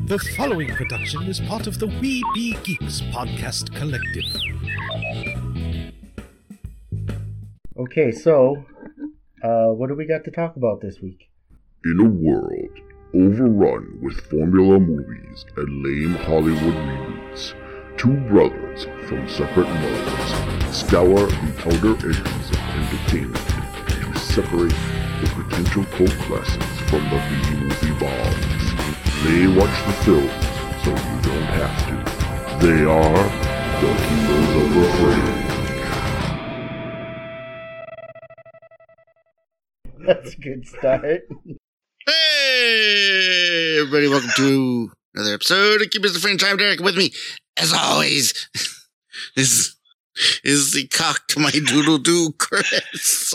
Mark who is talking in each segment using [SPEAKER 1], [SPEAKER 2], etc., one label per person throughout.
[SPEAKER 1] The following production is part of the We Be Geeks podcast collective.
[SPEAKER 2] Okay, so, what do we got to talk about this week?
[SPEAKER 3] In a world overrun with formula movies and lame Hollywood reboots, two brothers from separate modes scour the outer edges of entertainment to separate the potential cult classics from the B-movie bombs. They watch the film so you don't have to. They are the Heroes of the Fringe.
[SPEAKER 2] That's a good start.
[SPEAKER 4] Hey, everybody, welcome to another episode of Keepers of the Fringe. I'm Derek. With me, as always, is the cock to my doodle-doo, Chris.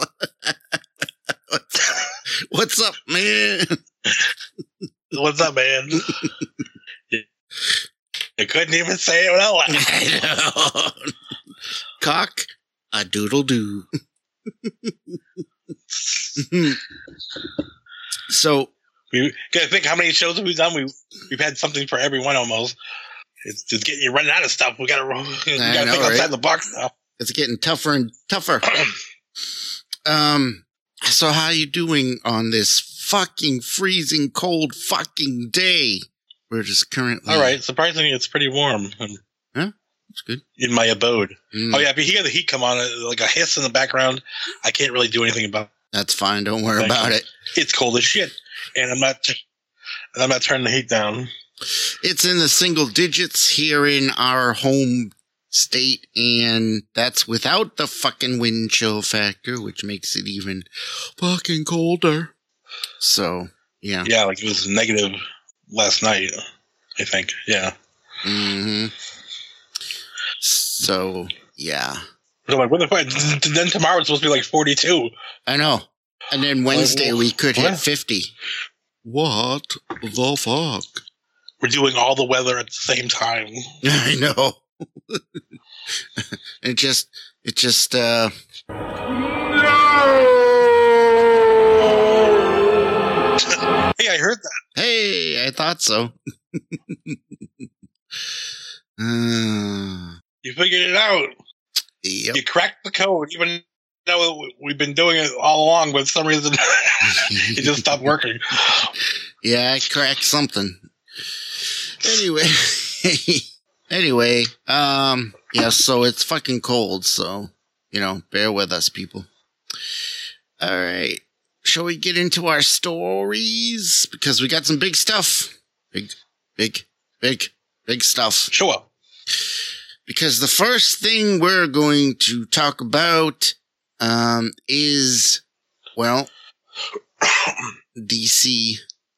[SPEAKER 4] What's up, man?
[SPEAKER 5] What's up, man? You couldn't even say it without laughing.
[SPEAKER 4] I know. Cock a doodle-doo. So
[SPEAKER 5] We gotta think how many shows we've done. We've had something for everyone almost. It's just getting you running out of stuff. We gotta think outside the box now.
[SPEAKER 4] it's getting tougher and tougher. So how you doing on this fucking freezing cold fucking day? We're just currently...
[SPEAKER 5] All right. Surprisingly, it's pretty warm.
[SPEAKER 4] Huh? That's good.
[SPEAKER 5] In my abode.
[SPEAKER 4] Mm.
[SPEAKER 5] Oh yeah, if you hear the heat come on, like a hiss in the background, I can't really do anything about it.
[SPEAKER 4] That's fine. Don't worry about it.
[SPEAKER 5] It's cold as shit, and I'm not turning the heat down.
[SPEAKER 4] It's in the single digits here in our home state, and that's without the fucking wind chill factor, which makes it even fucking colder. So, yeah.
[SPEAKER 5] Yeah, like it was negative last night, I think. Yeah.
[SPEAKER 4] Mm-hmm. So, yeah.
[SPEAKER 5] So like, what the fuck? Then tomorrow it's supposed to be like 42.
[SPEAKER 4] I know. And then Wednesday we could hit
[SPEAKER 5] What?
[SPEAKER 4] 50. What the fuck?
[SPEAKER 5] We're doing all the weather at the same time.
[SPEAKER 4] I know. It just,
[SPEAKER 5] Hey, I heard that.
[SPEAKER 4] hey, I thought so.
[SPEAKER 5] You figured it out.
[SPEAKER 4] Yep.
[SPEAKER 5] You cracked the code, even though we've been doing it all along, but for some reason it just stopped working.
[SPEAKER 4] Yeah, I cracked something. Anyway, yeah, so it's fucking cold, so, bear with us, people. All right. Shall we get into our stories? Because we got some big stuff. Big stuff.
[SPEAKER 5] Sure.
[SPEAKER 4] Because the first thing we're going to talk about, is, well, DC,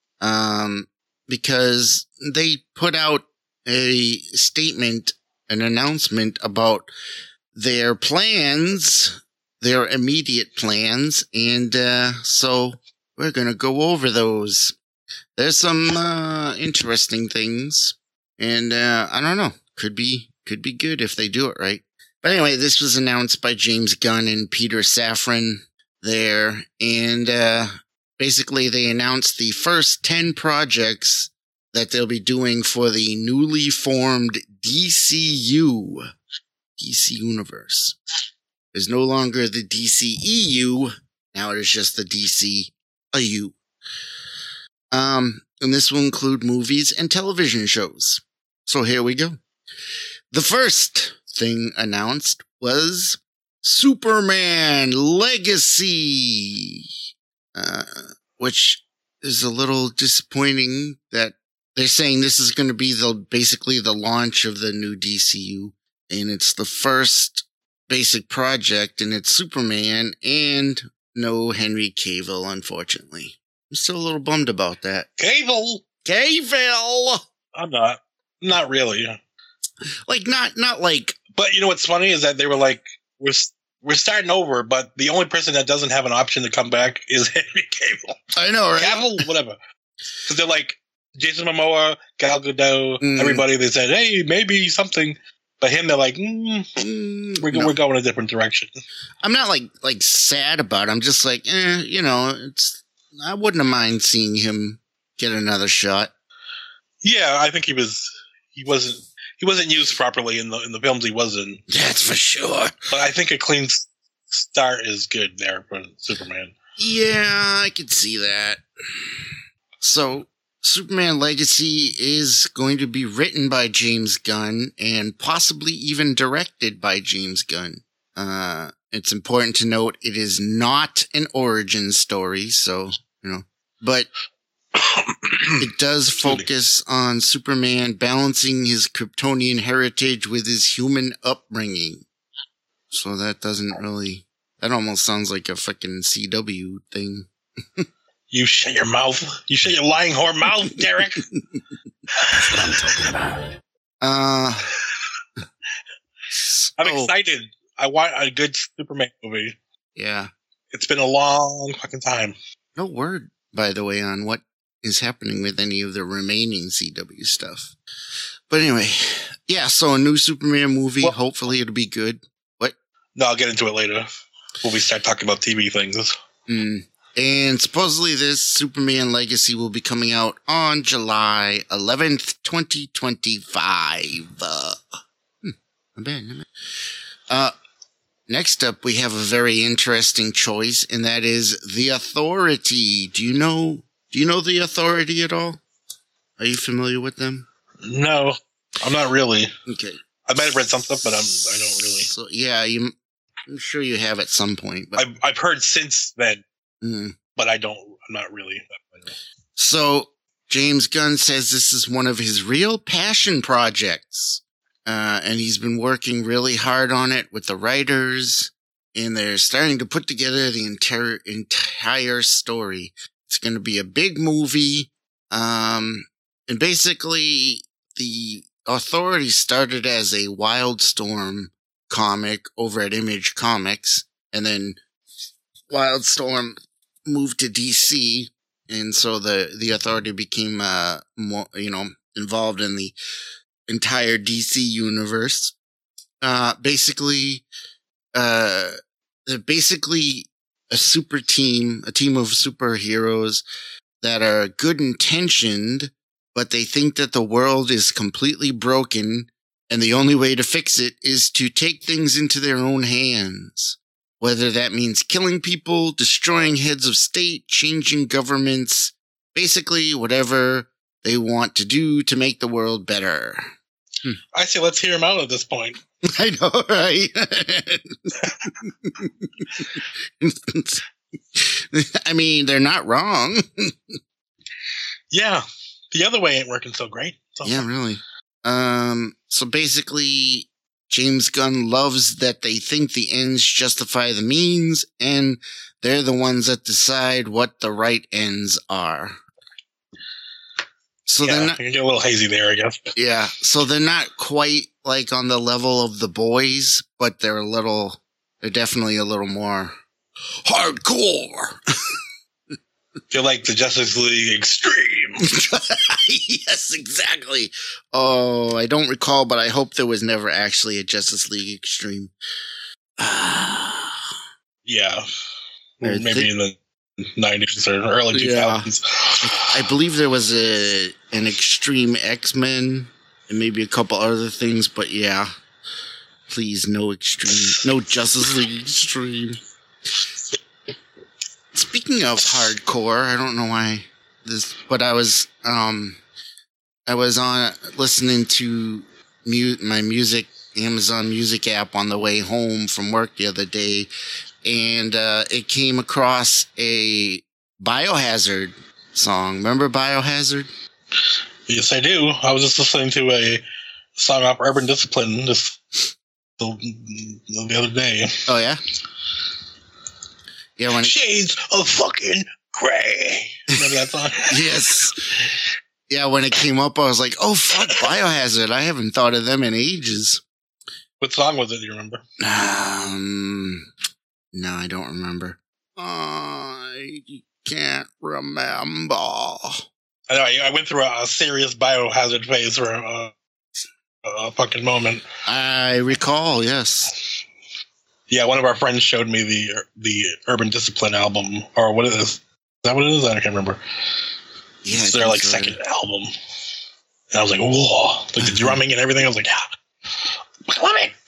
[SPEAKER 4] because they put out a statement, an announcement about their plans, their immediate plans, and so we're going to go over those. There's some interesting things, and I don't know, could be good if they do it right. But anyway, this was announced by James Gunn and Peter Safran there, and basically they announced the first 10 projects that they'll be doing for the newly formed DCU, DC Universe. There's no longer the DCEU, now it is just the DCU. And this will include movies and television shows. So here we go. The first thing announced was Superman Legacy, which is a little disappointing that they're saying this is going to be basically the launch of the new DCU, and it's the first basic project, and it's Superman and no Henry Cavill, unfortunately. I'm still a little bummed about that.
[SPEAKER 5] Cavill!
[SPEAKER 4] I'm
[SPEAKER 5] Not really.
[SPEAKER 4] like, not like,
[SPEAKER 5] But you know what's funny is that they were like, we're starting over, but the only person that doesn't have an option to come back is Henry Cavill.
[SPEAKER 4] I know, right?
[SPEAKER 5] Cavill, whatever. Because they're like, Jason Momoa, Gal Gadot, everybody, they said, hey, maybe something. But him, they're like, we're going a different direction.
[SPEAKER 4] I'm not like sad about it. I'm just like, I wouldn't have mind seeing him get another shot.
[SPEAKER 5] Yeah, I think he wasn't used properly in the films he was in.
[SPEAKER 4] That's for sure.
[SPEAKER 5] But I think a clean start is good there for Superman.
[SPEAKER 4] Yeah, I could see that. So, Superman Legacy is going to be written by James Gunn and possibly even directed by James Gunn. It's important to note it is not an origin story, so, but it does focus on Superman balancing his Kryptonian heritage with his human upbringing. So that almost sounds like a fucking CW thing.
[SPEAKER 5] You shut your mouth. You shut your lying whore mouth, Derek. That's what I'm talking about. I'm excited. I want a good Superman movie.
[SPEAKER 4] Yeah.
[SPEAKER 5] It's been a long fucking time.
[SPEAKER 4] No word, by the way, on what is happening with any of the remaining CW stuff. But anyway, yeah, so a new Superman movie. Well, hopefully it'll be good. What?
[SPEAKER 5] No, I'll get into it later when we start talking about TV things.
[SPEAKER 4] And supposedly this Superman Legacy will be coming out on July 11th, 2025. Not bad. Next up, we have a very interesting choice, and that is The Authority. Do you know The Authority at all? Are you familiar with them?
[SPEAKER 5] No, I'm not really.
[SPEAKER 4] Okay.
[SPEAKER 5] I might have read some stuff, but I don't really.
[SPEAKER 4] So, yeah, I'm sure you have at some point. But
[SPEAKER 5] I've heard since then, but I'm not really.
[SPEAKER 4] So, James Gunn says this is one of his real passion projects. And he's been working really hard on it with the writers, and they're starting to put together the entire story. It's going to be a big movie. And basically the Authority started as a Wildstorm comic over at Image Comics, and then Wildstorm moved to DC. And so the Authority became, more, involved in the entire DC universe. They're basically a super team, a team of superheroes that are good intentioned, but they think that the world is completely broken, and the only way to fix it is to take things into their own hands. Whether that means killing people, destroying heads of state, changing governments, basically whatever they want to do to make the world better.
[SPEAKER 5] I say let's hear him out at this point.
[SPEAKER 4] I know, right? I mean, they're not wrong.
[SPEAKER 5] Yeah. The other way ain't working so great. So.
[SPEAKER 4] Yeah, really. So basically, James Gunn loves that they think the ends justify the means, and they're the ones that decide what the right ends are. So they're not,
[SPEAKER 5] you get a little hazy there, I guess.
[SPEAKER 4] Yeah, so they're not quite like on the level of the boys, but they're definitely a little more hardcore.
[SPEAKER 5] Feel like the Justice League Extreme.
[SPEAKER 4] Yes, exactly. Oh, I don't recall, but I hope there was never actually a Justice League Extreme.
[SPEAKER 5] Yeah. Maybe in the 90s or early 2000s.
[SPEAKER 4] I believe there was an Extreme X-Men and maybe a couple other things, but yeah. Please, no Justice League Extreme. Speaking of hardcore, I don't know why but I was on listening to my Amazon Music app on the way home from work the other day, and it came across a Biohazard song. Remember Biohazard?
[SPEAKER 5] Yes, I do. I was just listening to a song off Urban Discipline the other day.
[SPEAKER 4] Oh, yeah? Yeah,
[SPEAKER 5] Shades of fucking gray. Remember that song?
[SPEAKER 4] Yes. Yeah, when it came up, I was like, oh, fuck, Biohazard. I haven't thought of them in ages.
[SPEAKER 5] What song was it, do you remember?
[SPEAKER 4] No, I don't remember. I can't remember.
[SPEAKER 5] I know, I went through a serious Biohazard phase for a fucking moment.
[SPEAKER 4] I recall, yes.
[SPEAKER 5] Yeah, one of our friends showed me the Urban Discipline album, or what it is. Is that what it is? I can't remember.
[SPEAKER 4] Yeah,
[SPEAKER 5] it's their second album. And I was like, whoa. Like the drumming and everything. I was like, yeah. I love it.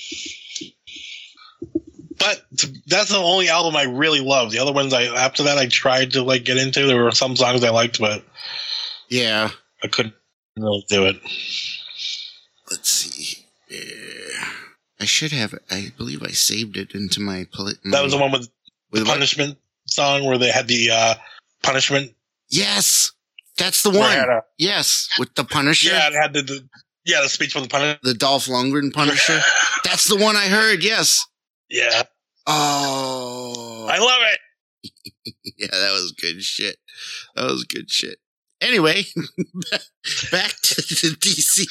[SPEAKER 5] But that's the only album I really loved. The other ones, after that, I tried to like get into. There were some songs I liked, but
[SPEAKER 4] yeah,
[SPEAKER 5] I couldn't really do it.
[SPEAKER 4] Let's see. I should have. I believe I saved it into my.
[SPEAKER 5] That was the one with the Punishment song where they had the Punishment.
[SPEAKER 4] Yes, that's the one. Yes, with the Punisher.
[SPEAKER 5] Yeah, it had the speech from the Punisher.
[SPEAKER 4] The Dolph Lundgren Punisher. That's the one I heard. Yes.
[SPEAKER 5] Yeah.
[SPEAKER 4] Oh,
[SPEAKER 5] I love it.
[SPEAKER 4] Yeah, that was good shit. Anyway, back to the DC.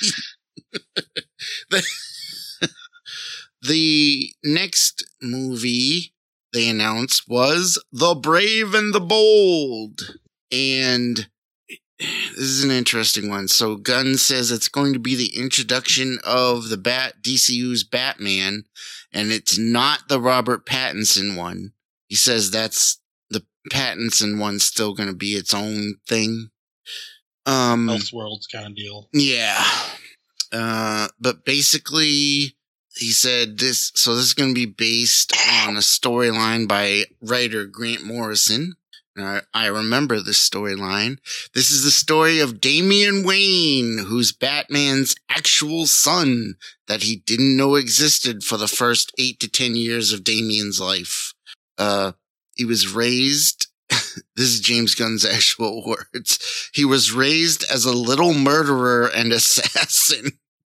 [SPEAKER 4] The next movie they announced was The Brave and the Bold. And this is an interesting one. So Gunn says it's going to be the introduction of the DCU's Batman, and it's not the Robert Pattinson one. He says that's the Pattinson one's still going to be its own thing.
[SPEAKER 5] Elseworlds kind of deal.
[SPEAKER 4] Yeah. But basically, he said this is going to be based on a storyline by writer Grant Morrison. I remember this storyline. This is the story of Damian Wayne, who's Batman's actual son that he didn't know existed for the first 8 to 10 years of Damian's life. He was raised, this is James Gunn's actual words, he was raised as a little murderer and assassin.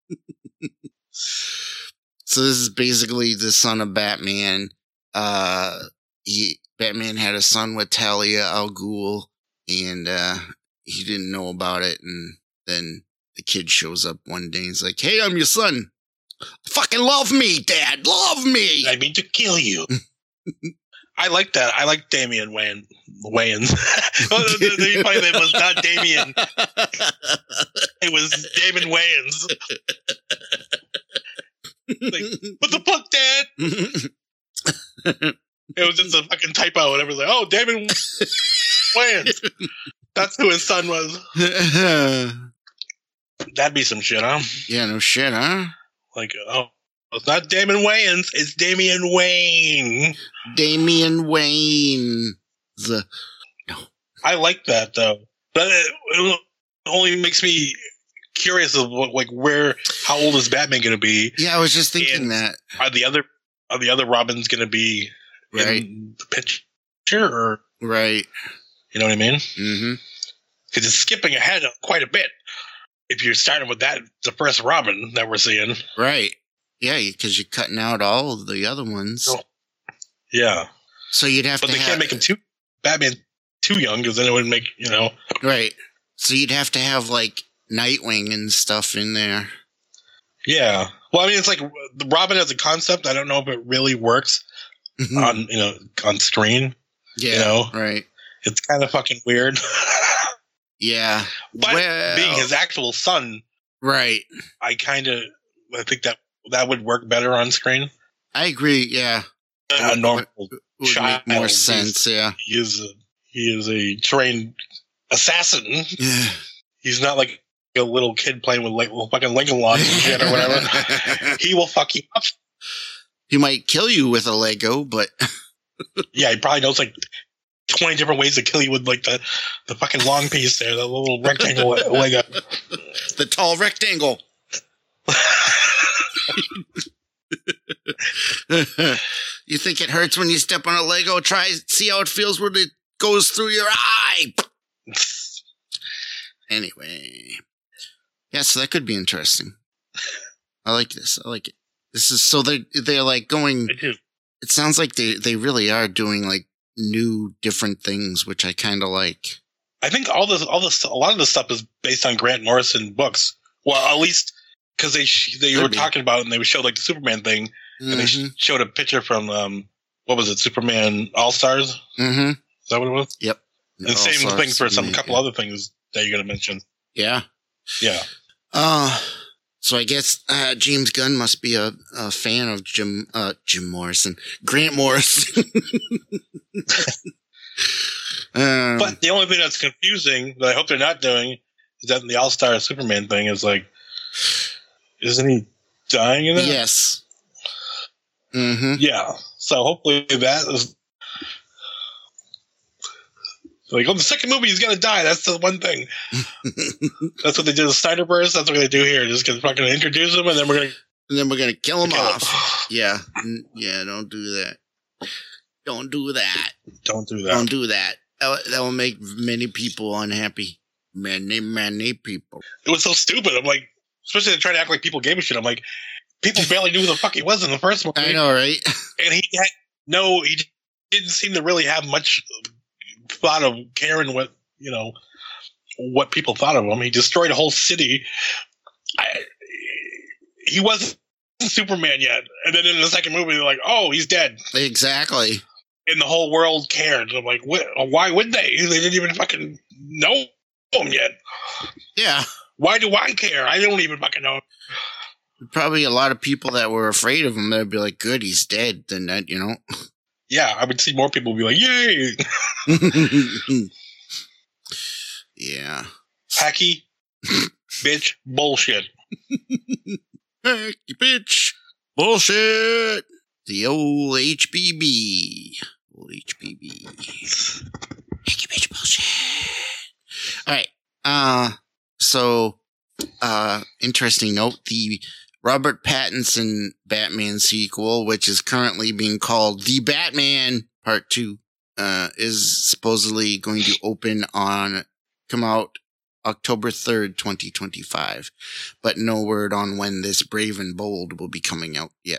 [SPEAKER 4] So this is basically the son of Batman. Batman had a son with Talia al Ghul, and he didn't know about it. And then the kid shows up one day and he's like, "Hey, I'm your son. Fucking love me, Dad. Love me.
[SPEAKER 5] I mean to kill you." I like that. I like Damian Wayans. The funny thing was not Damian. It was Damon Wayans. Like, what the fuck, Dad? It was just a fucking typo, and everyone's like, "Oh, Damon Wayans." That's who his son was. That'd be some shit, huh?
[SPEAKER 4] Yeah, no shit, huh?
[SPEAKER 5] Like, oh, it's not Damon Wayans, it's Damian Wayne.
[SPEAKER 4] Damian Wayne. No.
[SPEAKER 5] I like that though, but it only makes me curious of how old is Batman going to be?
[SPEAKER 4] Yeah, I was just thinking that.
[SPEAKER 5] Are the other Robins going to be
[SPEAKER 4] right
[SPEAKER 5] in the picture, or
[SPEAKER 4] right?
[SPEAKER 5] You know what I mean?
[SPEAKER 4] Mm-hmm.
[SPEAKER 5] Because it's skipping ahead quite a bit if you're starting with the first Robin that we're seeing.
[SPEAKER 4] Right. Yeah, because you're cutting out all of the other ones.
[SPEAKER 5] Oh. Yeah.
[SPEAKER 4] So you'd have
[SPEAKER 5] but they can't make him Batman too young, because then it would make,
[SPEAKER 4] Right. So you'd have to have, like, Nightwing and stuff in there.
[SPEAKER 5] Yeah. Well, I mean, it's like the Robin as a concept, I don't know if it really works on screen.
[SPEAKER 4] Yeah. Right.
[SPEAKER 5] It's kind of fucking weird.
[SPEAKER 4] Yeah.
[SPEAKER 5] But being his actual son.
[SPEAKER 4] Right.
[SPEAKER 5] I think that would work better on screen.
[SPEAKER 4] I agree, yeah.
[SPEAKER 5] A normal
[SPEAKER 4] would
[SPEAKER 5] child.
[SPEAKER 4] Make more sense, yeah.
[SPEAKER 5] He is a trained assassin.
[SPEAKER 4] Yeah.
[SPEAKER 5] He's not like a little kid playing with fucking Lincoln Logs and shit or whatever. He will fuck you up.
[SPEAKER 4] He might kill you with a Lego, but
[SPEAKER 5] yeah, he probably knows like 20 different ways to kill you with like the fucking long piece there, the little rectangle Lego.
[SPEAKER 4] The tall rectangle. You think it hurts when you step on a Lego? See how it feels when it goes through your eye. Anyway. Yeah, so that could be interesting. I like this. I like it. This is so they're like going. It sounds like they really are doing like new different things, which I kind of like.
[SPEAKER 5] I think a lot of the stuff is based on Grant Morrison books. Well, at least because they were talking about it, and they would show like the Superman thing, and they showed a picture from what was it, Superman All Stars?
[SPEAKER 4] Mm-hmm.
[SPEAKER 5] Is that what it was?
[SPEAKER 4] Yep.
[SPEAKER 5] And same thing for some couple other things that you're going to mention.
[SPEAKER 4] Yeah.
[SPEAKER 5] Yeah.
[SPEAKER 4] So I guess James Gunn must be a fan of Jim Morrison, Grant Morrison.
[SPEAKER 5] But the only thing that's confusing that I hope they're not doing is that in the All-Star Superman thing is like, isn't he dying in that?
[SPEAKER 4] Yes. Mm-hmm.
[SPEAKER 5] Yeah. So hopefully that is like, the second movie he's gonna die. That's the one thing. That's what they did in Snyderverse. That's what they do here. Just gonna fucking introduce him, and then we're gonna
[SPEAKER 4] kill him off. Yeah. Don't do that. Don't do that.
[SPEAKER 5] Don't do that.
[SPEAKER 4] Don't do that. That will make many people unhappy. Many people.
[SPEAKER 5] It was so stupid. I'm like, especially to try to act like people gave a shit. I'm like, people barely knew who the fuck he was in the first movie.
[SPEAKER 4] I know, right?
[SPEAKER 5] And he didn't seem to really have much thought of caring what people thought of him. He destroyed a whole city. He wasn't Superman yet. And then in the second movie, they're like, oh, he's dead.
[SPEAKER 4] Exactly.
[SPEAKER 5] And the whole world cared. I'm like, why would they? They didn't even fucking know him yet.
[SPEAKER 4] Yeah.
[SPEAKER 5] Why do I care? I don't even fucking know.
[SPEAKER 4] Probably a lot of people that were afraid of him, they'd be like, good, he's dead. Then that,
[SPEAKER 5] Yeah, I would see more people be like, yay.
[SPEAKER 4] Yeah.
[SPEAKER 5] Hacky, bitch, bullshit.
[SPEAKER 4] Hacky, bitch, bullshit. The old HBB. Hacky, bitch, bullshit. All right. So, interesting note, the Robert Pattinson Batman sequel, which is currently being called The Batman Part 2, is supposedly going to come out October 3rd, 2025. But no word on when this Brave and Bold will be coming out yet.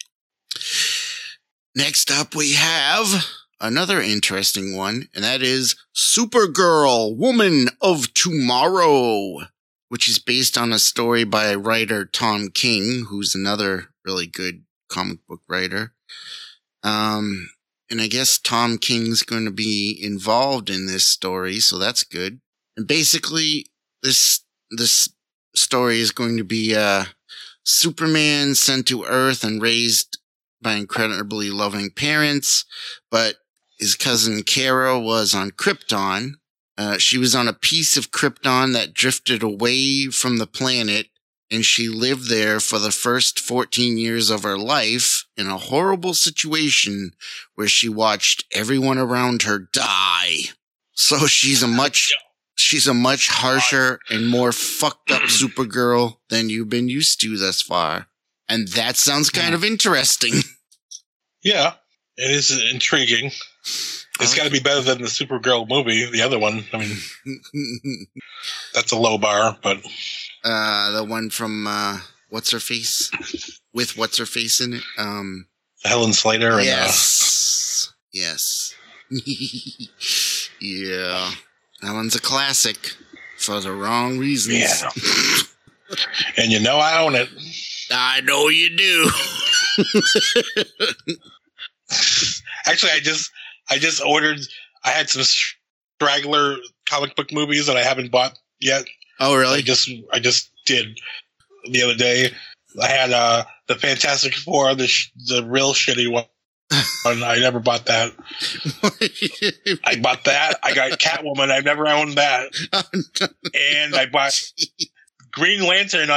[SPEAKER 4] Next up, we have another interesting one, and that is Supergirl, Woman of Tomorrow, which is based on a story by writer Tom King, who's another really good comic book writer. And I guess Tom King's going to be involved in this story, so that's good. And basically, this story is going to be Superman sent to Earth and raised by incredibly loving parents, but his cousin Kara was on Krypton. She was on a piece of Krypton that drifted away from the planet, and she lived there for the first 14 years of her life in a horrible situation where she watched everyone around her die. So she's a much harsher and more fucked up Supergirl than you've been used to thus far. And that sounds kind of interesting. Yeah,
[SPEAKER 5] it is intriguing. It's got to be better than the Supergirl movie, the other one. I mean, that's a low bar, but...
[SPEAKER 4] the one from, What's-Her-Face? With What's-Her-Face in it?
[SPEAKER 5] Helen Slater? And,
[SPEAKER 4] yes. Yes. Yeah. That one's a classic. For the wrong reasons.
[SPEAKER 5] Yeah. And you know I own it.
[SPEAKER 4] I know you do.
[SPEAKER 5] Actually, I just ordered. I had some straggler comic book movies that I haven't bought yet.
[SPEAKER 4] Oh, really?
[SPEAKER 5] I just did the other day. I had the Fantastic Four, the real shitty one. I never bought that. I bought that. I got Catwoman. I've never owned that. And I bought Green Lantern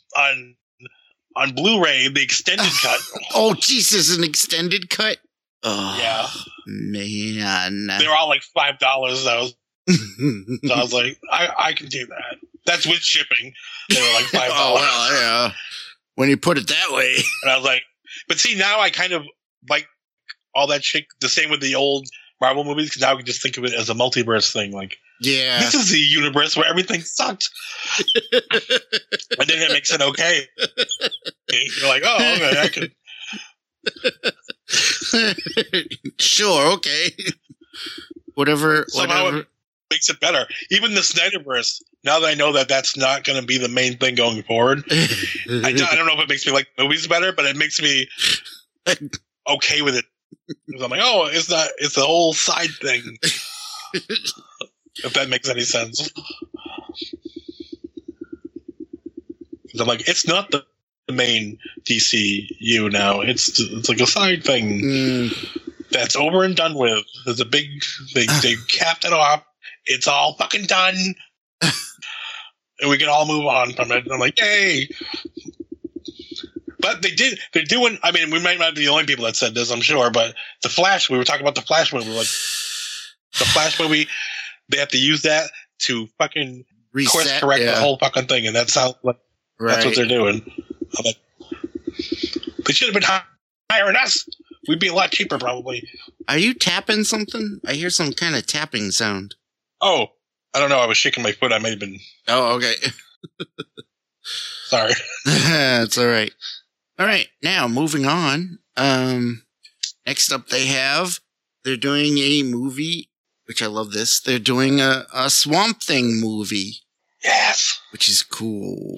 [SPEAKER 5] on Blu-ray, the extended cut.
[SPEAKER 4] Oh, Jesus, an extended cut? Oh,
[SPEAKER 5] yeah.
[SPEAKER 4] Man.
[SPEAKER 5] They were all like $5 though. So I was like, I can do that. That's with shipping. They were like $5.
[SPEAKER 4] Oh, well, yeah. When you put it that way.
[SPEAKER 5] And I was like, but see, now I kind of like all that shit. The same with the old Marvel movies, because now I can just think of it as a multiverse thing. Like,
[SPEAKER 4] yeah,
[SPEAKER 5] this is the universe where everything sucked. And then it makes it okay. You're like, oh, okay, I could.
[SPEAKER 4] Sure, okay. Whatever.
[SPEAKER 5] It makes it better. Even the Snyderverse, now that I know that that's not going to be the main thing going forward, I don't know if it makes me like movies better, but it makes me okay with it. Because I'm like, oh, it's a whole side thing. If that makes any sense. Because I'm like, it's not the main DCU now. It's like a side thing that's over and done with. There's a big, they capped it off. It's all fucking done. and we can all move on from it. And I'm like, yay! But they're doing. I mean, we might not be the only people that said this, I'm sure. But the Flash, we were talking about the Flash movie. Like the Flash movie, they have to use that to fucking course correct the whole fucking thing, and that's how. Like, that's what they're doing. I'm like, they should have been hiring us. We'd be a lot cheaper, probably.
[SPEAKER 4] Are you tapping something? I hear some kind of tapping sound.
[SPEAKER 5] Oh, I don't know. I was shaking my foot. I may have been.
[SPEAKER 4] Oh, okay.
[SPEAKER 5] Sorry.
[SPEAKER 4] It's all right. All right. Now, moving on. Next up, they're doing a movie, which I love this. They're doing a Swamp Thing movie.
[SPEAKER 5] Yes.
[SPEAKER 4] Which is cool.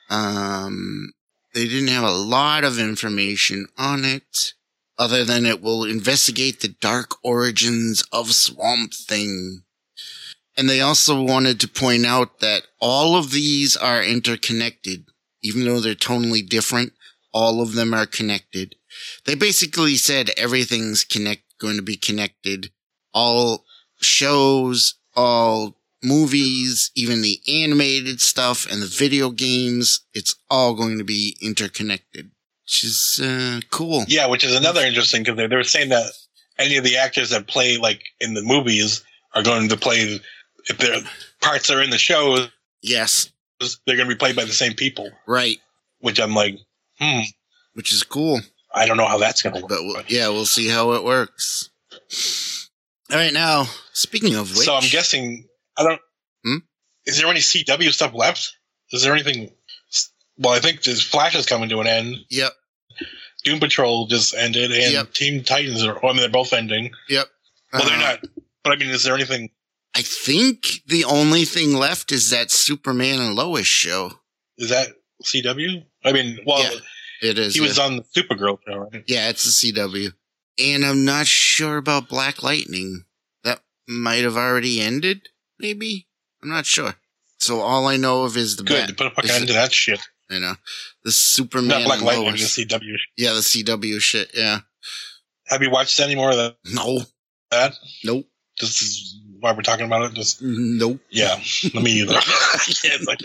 [SPEAKER 4] They didn't have a lot of information on it, other than it will investigate the dark origins of Swamp Thing. And they also wanted to point out that all of these are interconnected. Even though they're tonally different, all of them are connected. They basically said everything's going to be connected. All shows, all movies, even the animated stuff and the video games, it's all going to be interconnected, which is cool.
[SPEAKER 5] Yeah, which is another interesting, because they were saying that any of the actors that play like in the movies are going to play, if their parts are in the shows,
[SPEAKER 4] yes,
[SPEAKER 5] they're going to be played by the same people.
[SPEAKER 4] Right.
[SPEAKER 5] Which I'm like,
[SPEAKER 4] Which is cool.
[SPEAKER 5] I don't know how that's going to work.
[SPEAKER 4] But we'll see how it works. All right, now, speaking of which.
[SPEAKER 5] So I'm guessing, is there any CW stuff left? Is there anything? Well, I think this Flash is coming to an end.
[SPEAKER 4] Yep.
[SPEAKER 5] Doom Patrol just ended, and Teen Titans they're both ending.
[SPEAKER 4] Yep.
[SPEAKER 5] Well, they're not. But I mean, is there anything?
[SPEAKER 4] I think the only thing left is that Superman and Lois show.
[SPEAKER 5] Is that CW? I mean, well,
[SPEAKER 4] it is.
[SPEAKER 5] He was on the Supergirl show, right?
[SPEAKER 4] Yeah, it's a CW. And I'm not sure about Black Lightning. That might have already ended, maybe? I'm not sure. So all I know of is the
[SPEAKER 5] Good, put a fucking end to that shit.
[SPEAKER 4] I know. The Superman
[SPEAKER 5] not Black
[SPEAKER 4] and
[SPEAKER 5] Lightning,
[SPEAKER 4] Lois.
[SPEAKER 5] the CW.
[SPEAKER 4] Yeah, the CW shit, yeah.
[SPEAKER 5] Have you watched any more of that?
[SPEAKER 4] No.
[SPEAKER 5] That?
[SPEAKER 4] Nope.
[SPEAKER 5] This is why we're talking about it? Just
[SPEAKER 4] nope.
[SPEAKER 5] Yeah, me either. I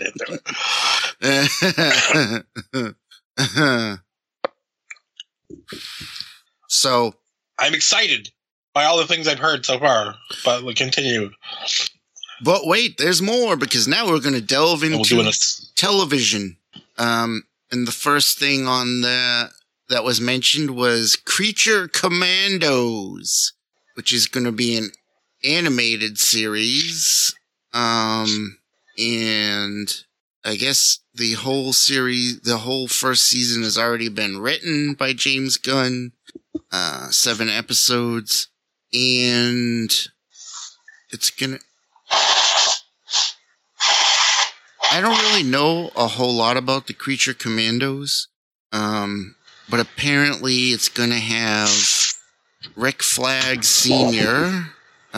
[SPEAKER 5] can't do it.
[SPEAKER 4] So
[SPEAKER 5] I'm excited by all the things I've heard so far, but we'll continue.
[SPEAKER 4] But wait, there's more, because now we're going to delve into television. And the first thing on that was mentioned was Creature Commandos, which is going to be an animated series. And I guess the whole first season has already been written by James Gunn. 7 episodes. And it's gonna... I don't really know a whole lot about the Creature Commandos. But apparently it's gonna have Rick Flag Sr.,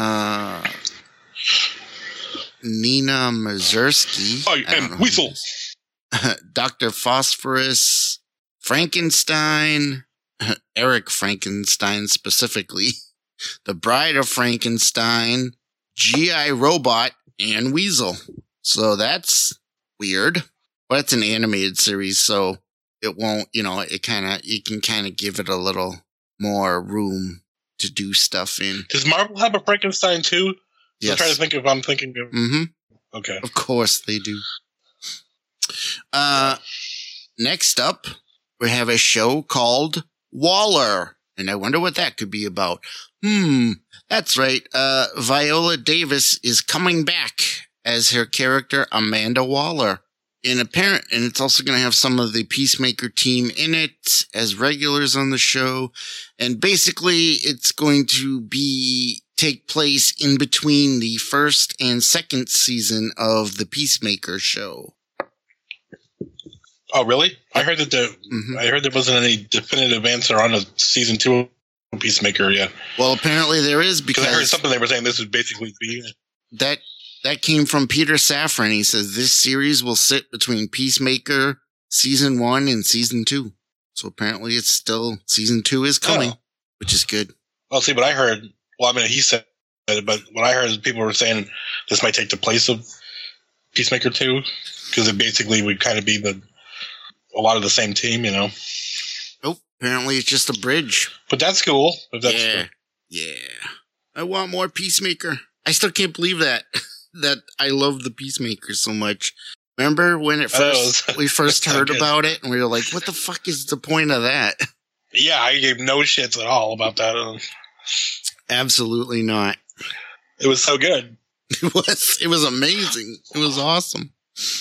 [SPEAKER 4] Nina Mazursky.
[SPEAKER 5] I am Weasel.
[SPEAKER 4] Dr. Phosphorus, Frankenstein, Eric Frankenstein specifically, The Bride of Frankenstein, G.I. Robot, and Weasel. So that's weird. But it's an animated series, so it won't, you can kind of give it a little more room to do stuff in.
[SPEAKER 5] Does Marvel have a Frankenstein too?
[SPEAKER 4] Yes.
[SPEAKER 5] I'm trying to think if I'm thinking of...
[SPEAKER 4] Mm-hmm.
[SPEAKER 5] Okay.
[SPEAKER 4] Of course they do. Next up, we have a show called Waller. And I wonder what that could be about. That's right. Viola Davis is coming back as her character Amanda Waller. And it's also going to have some of the Peacemaker team in it as regulars on the show. And basically, it's going to take place in between the first and second season of the Peacemaker show.
[SPEAKER 5] Oh, really? I heard that I heard there wasn't any definitive answer on a season 2 of Peacemaker yet.
[SPEAKER 4] Well, apparently there is, because
[SPEAKER 5] I heard something they were saying this would basically be
[SPEAKER 4] that came from Peter Safran. He says this series will sit between Peacemaker season 1 and season 2. So apparently it's still season 2 is coming, which is good.
[SPEAKER 5] Well, see, what I heard. Well, I mean, he said it, but what I heard is people were saying this might take the place of Peacemaker 2, because it basically would kind of be a lot of the same team, you know.
[SPEAKER 4] Oh, apparently it's just a bridge.
[SPEAKER 5] But that's cool. If that's
[SPEAKER 4] yeah.
[SPEAKER 5] true.
[SPEAKER 4] Yeah. I want more Peacemaker. I still can't believe that I love the Peacemaker so much. Remember when we first heard about it and we were like, what the fuck is the point of that?
[SPEAKER 5] Yeah, I gave no shits at all about that.
[SPEAKER 4] Absolutely not.
[SPEAKER 5] It was so good.
[SPEAKER 4] It was amazing. It was awesome.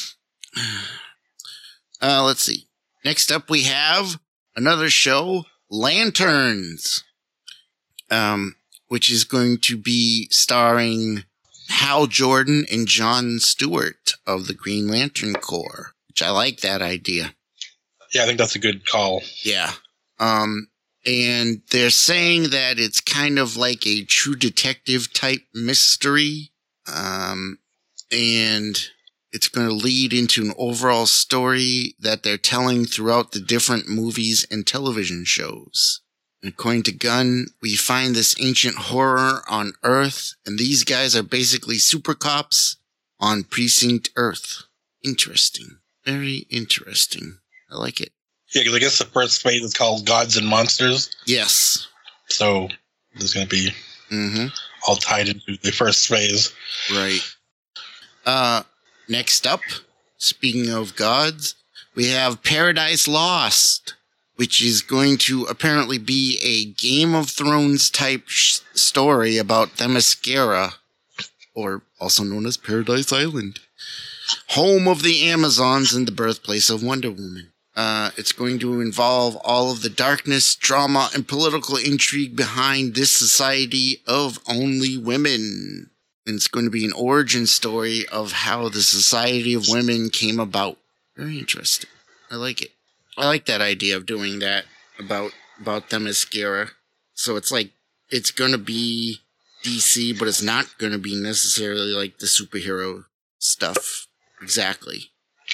[SPEAKER 4] Let's see. Next up we have another show, Lanterns, which is going to be starring Hal Jordan and Jon Stewart of the Green Lantern Corps, which I like that idea.
[SPEAKER 5] Yeah, I think that's a good call.
[SPEAKER 4] Yeah. And they're saying that it's kind of like a True Detective type mystery. And it's going to lead into an overall story that they're telling throughout the different movies and television shows. And according to Gunn, we find this ancient horror on Earth, and these guys are basically super cops on Precinct Earth. Interesting. Very interesting. I like it.
[SPEAKER 5] Yeah, because I guess the first phase is called Gods and Monsters.
[SPEAKER 4] Yes.
[SPEAKER 5] So there's going to be all tied into the first phase.
[SPEAKER 4] Right. Next up, speaking of gods, we have Paradise Lost, which is going to apparently be a Game of Thrones type story about Themyscira, or also known as Paradise Island, home of the Amazons and the birthplace of Wonder Woman. It's going to involve all of the darkness, drama, and political intrigue behind this society of only women. And it's going to be an origin story of how the Society of Women came about. Very interesting. I like it. I like that idea of doing that about Themyscira. So it's like, it's going to be DC, but it's not going to be necessarily like the superhero stuff. Exactly.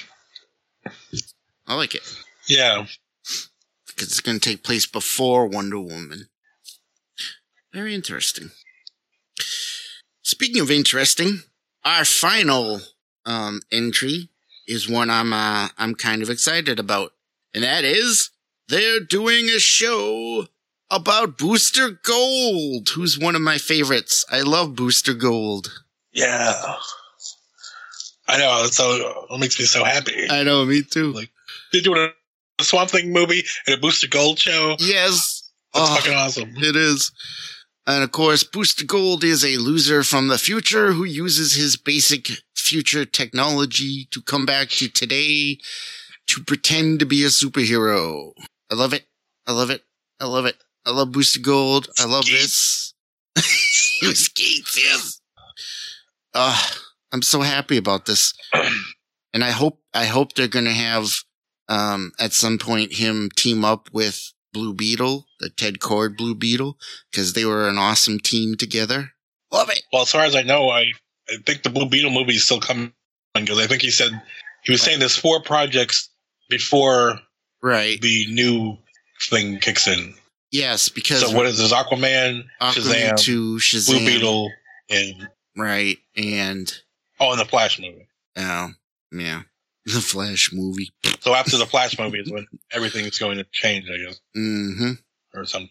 [SPEAKER 4] I like it.
[SPEAKER 5] Yeah.
[SPEAKER 4] Because it's going to take place before Wonder Woman. Very interesting. Speaking of interesting, our final entry is one I'm kind of excited about. And that is, they're doing a show about Booster Gold, who's one of my favorites. I love Booster Gold.
[SPEAKER 5] Yeah. I know, it makes me so happy.
[SPEAKER 4] I know, me too.
[SPEAKER 5] Like, they're doing a Swamp Thing movie and a Booster Gold show.
[SPEAKER 4] Yes.
[SPEAKER 5] That's fucking awesome.
[SPEAKER 4] It is. And of course, Booster Gold is a loser from the future who uses his basic future technology to come back to today to pretend to be a superhero. I love it. I love it. I love it. I love Booster Gold. I love this. Skeets, yes. I'm so happy about this. And I hope they're going to have, at some point, him team up with Blue Beetle, the Ted Kord Blue Beetle, because they were an awesome team together. Love it.
[SPEAKER 5] Well, as far as I know, I think the Blue Beetle movie is still coming, because I think he was saying there's 4 projects before the new thing kicks in.
[SPEAKER 4] Yes, because
[SPEAKER 5] so what is this? Aquaman, Shazam,
[SPEAKER 4] 2, Shazam,
[SPEAKER 5] Blue Beetle, and
[SPEAKER 4] and
[SPEAKER 5] the Flash movie.
[SPEAKER 4] Oh, yeah. The Flash movie.
[SPEAKER 5] So after the Flash movie is when everything is going to change, I guess.
[SPEAKER 4] Mm-hmm.
[SPEAKER 5] Or something.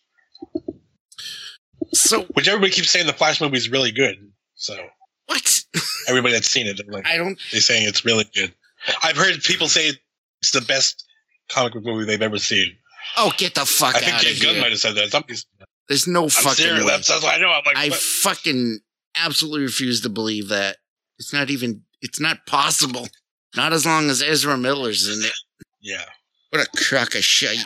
[SPEAKER 4] So,
[SPEAKER 5] which everybody keeps saying the Flash movie is really good. So
[SPEAKER 4] what?
[SPEAKER 5] Everybody that's seen it, they're saying it's really good. I've heard people say it's the best comic book movie they've ever seen.
[SPEAKER 4] Oh, get the fuck out of here! I think
[SPEAKER 5] James Gunn might have said that.
[SPEAKER 4] There's no fucking way.
[SPEAKER 5] That's what I know. I'm like,
[SPEAKER 4] I fucking absolutely refuse to believe that. It's not possible. Not as long as Ezra Miller's in it.
[SPEAKER 5] Yeah.
[SPEAKER 4] What a crock of shite.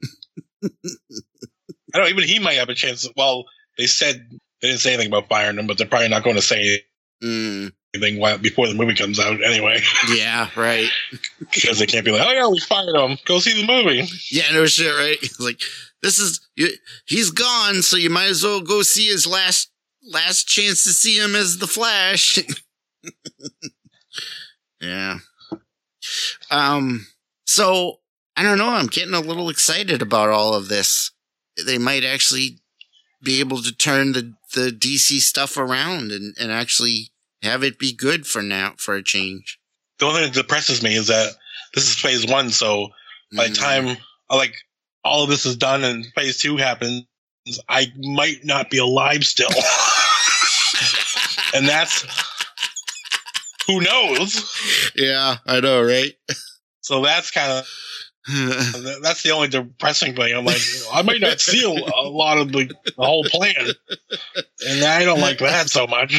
[SPEAKER 5] I know, even he might have a chance. Well, they didn't say anything about firing him, but they're probably not going to say anything before the movie comes out anyway.
[SPEAKER 4] Yeah, right.
[SPEAKER 5] Because they can't be like, oh yeah, we fired him. Go see the movie.
[SPEAKER 4] Yeah, no shit, right? Like, he's gone, so you might as well go see his last chance to see him as the Flash. Yeah. So I don't know. I'm getting a little excited about all of this. They might actually be able to turn the DC stuff around and actually Have it be good for now, for a change.
[SPEAKER 5] The only thing that depresses me is that this is phase 1, so by the time all of this is done and phase 2 happens, I might not be alive still. And that's, who knows?
[SPEAKER 4] Yeah, I know, right?
[SPEAKER 5] So that's kind of, that's the only depressing thing. I'm like, I might not see a lot of the whole plan. And I don't like that so much.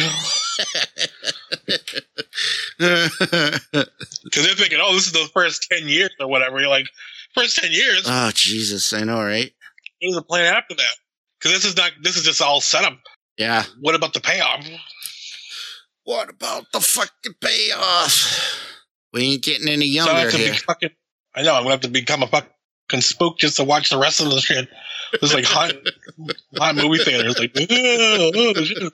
[SPEAKER 5] Because they're thinking, oh, this is the first 10 years or whatever. You're like, first 10 years?
[SPEAKER 4] Oh, Jesus, I know, right?
[SPEAKER 5] What is the plan after that? Because this is just all set up.
[SPEAKER 4] Yeah.
[SPEAKER 5] What about the payoff?
[SPEAKER 4] What about the fucking payoff? We ain't getting any younger here.
[SPEAKER 5] I know, I'm going to have to become a fucking spook just to watch the rest of the shit. There's like hot movie theaters. Like, shit.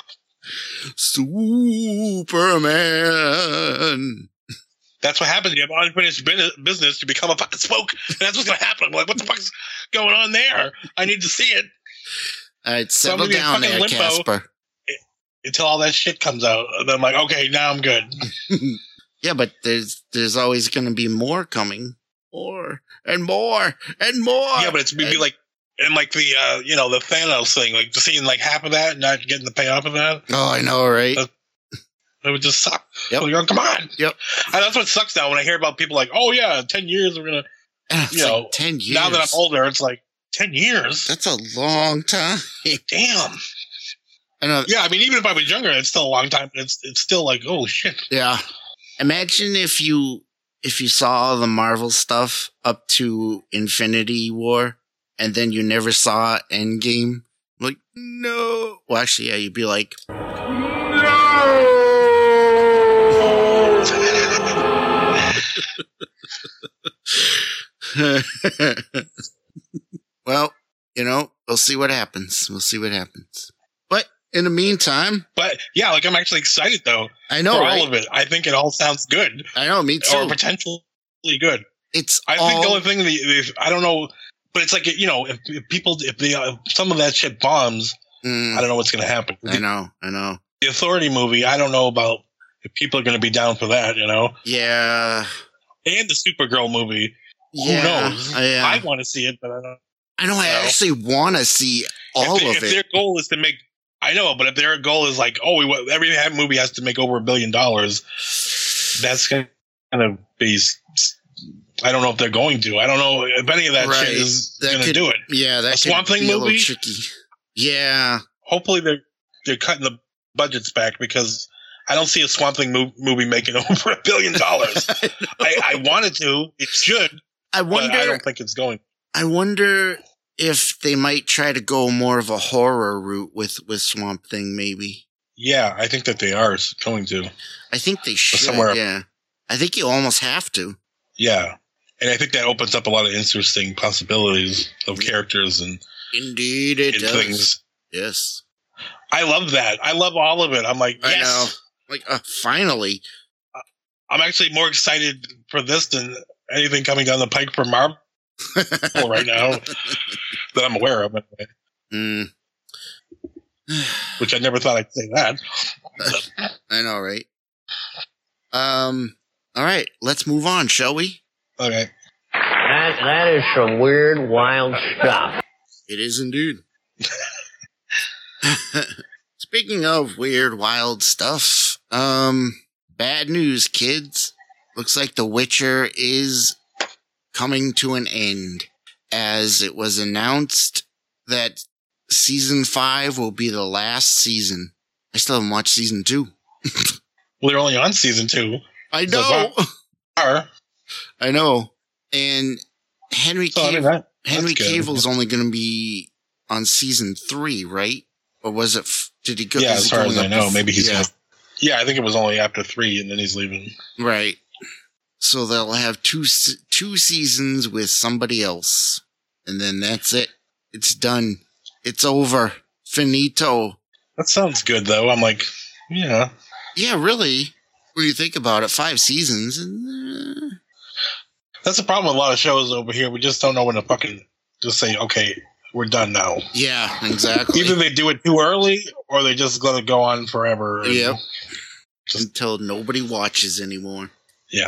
[SPEAKER 4] Superman.
[SPEAKER 5] That's what happens. You have unfinished business. You become a fucking spook. And that's what's going to happen. I'm like, what the fuck's going on there? I need to see it.
[SPEAKER 4] All right, settle down there, Casper.
[SPEAKER 5] Until all that shit comes out. And then I'm like, okay, now I'm good.
[SPEAKER 4] Yeah, but there's always going to be more coming. More and more and more.
[SPEAKER 5] Yeah, but it's maybe like, and like the, the Thanos thing, like just seeing like half of that and not getting the payoff of that.
[SPEAKER 4] Oh, I know, right?
[SPEAKER 5] It would just suck.
[SPEAKER 4] Yep.
[SPEAKER 5] Like, come on.
[SPEAKER 4] Yep.
[SPEAKER 5] And that's what sucks now when I hear about people like, oh yeah, 10 years we're going to,
[SPEAKER 4] like 10 years.
[SPEAKER 5] Now that I'm older, it's like 10 years.
[SPEAKER 4] That's a long time.
[SPEAKER 5] Damn.
[SPEAKER 4] I know.
[SPEAKER 5] Yeah, I mean, even if I was younger, it's still a long time. It's still like, oh shit.
[SPEAKER 4] Yeah. Imagine if you saw all the Marvel stuff up to Infinity War and then you never saw Endgame. Like, no. Well, actually, yeah, you'd be like, well, we'll see what happens. But in the meantime.
[SPEAKER 5] But yeah, like I'm actually excited though.
[SPEAKER 4] I know,
[SPEAKER 5] for
[SPEAKER 4] right?
[SPEAKER 5] all of it. I think it all sounds good.
[SPEAKER 4] I know, me too.
[SPEAKER 5] Or potentially good.
[SPEAKER 4] I
[SPEAKER 5] think the only thing I don't know, but it's like, if some of that shit bombs, I don't know what's going to happen.
[SPEAKER 4] I know.
[SPEAKER 5] The Authority movie, I don't know about if people are going to be down for that,
[SPEAKER 4] Yeah.
[SPEAKER 5] And the Supergirl movie.
[SPEAKER 4] Yeah.
[SPEAKER 5] Who knows? I want to see it, but I don't.
[SPEAKER 4] I actually want to see all of it.
[SPEAKER 5] If their goal is to make, I know, but if their goal is like, every movie has to make over $1 billion, that's going to be. I don't know if they're going to. I don't know if any of that shit is going to do it.
[SPEAKER 4] Yeah, that
[SPEAKER 5] Swamp Thing movie.
[SPEAKER 4] Tricky. Yeah.
[SPEAKER 5] Hopefully they're cutting the budgets back because I don't see a Swamp Thing movie making over $1 billion. I wanted to. It should. But I don't think it's going.
[SPEAKER 4] I wonder if they might try to go more of a horror route with Swamp Thing, maybe.
[SPEAKER 5] Yeah, I think that they are going to.
[SPEAKER 4] I think they should. Yeah. I think you almost have to.
[SPEAKER 5] Yeah. And I think that opens up a lot of interesting possibilities of characters and
[SPEAKER 4] indeed it does.
[SPEAKER 5] Things.
[SPEAKER 4] Yes.
[SPEAKER 5] I love that. I love all of it. I'm like, yes. I know.
[SPEAKER 4] Like, finally.
[SPEAKER 5] I'm actually more excited for this than anything coming down the pike from Marvel right now that I'm aware of. Anyway. Which I never thought I'd say that.
[SPEAKER 4] I know, right? All right, let's move on, shall we?
[SPEAKER 5] Okay.
[SPEAKER 6] That is some weird, wild stuff.
[SPEAKER 4] It is indeed. Speaking of weird, wild stuff, bad news, kids. Looks like The Witcher is coming to an end, as it was announced that season 5 will be the last season. I still haven't watched season 2.
[SPEAKER 5] Well, they're only on season 2.
[SPEAKER 4] I know.
[SPEAKER 5] So
[SPEAKER 4] I know. And Henry Cavill's only going to be on season 3, right? Or was it? Did he go?
[SPEAKER 5] Yeah, as far as I know, maybe he's. Yeah, I think it was only after 3, and then he's leaving.
[SPEAKER 4] Right. So they'll have two seasons with somebody else, and then that's it. It's done. It's over. Finito.
[SPEAKER 5] That sounds good, though. I'm like, yeah.
[SPEAKER 4] Yeah, really. When you think about it, 5 seasons.
[SPEAKER 5] That's the problem with a lot of shows over here. We just don't know when to fucking just say, okay, we're done now.
[SPEAKER 4] Yeah, exactly.
[SPEAKER 5] Either they do it too early or they just let it go on forever.
[SPEAKER 4] Yep. until nobody watches anymore.
[SPEAKER 5] Yeah.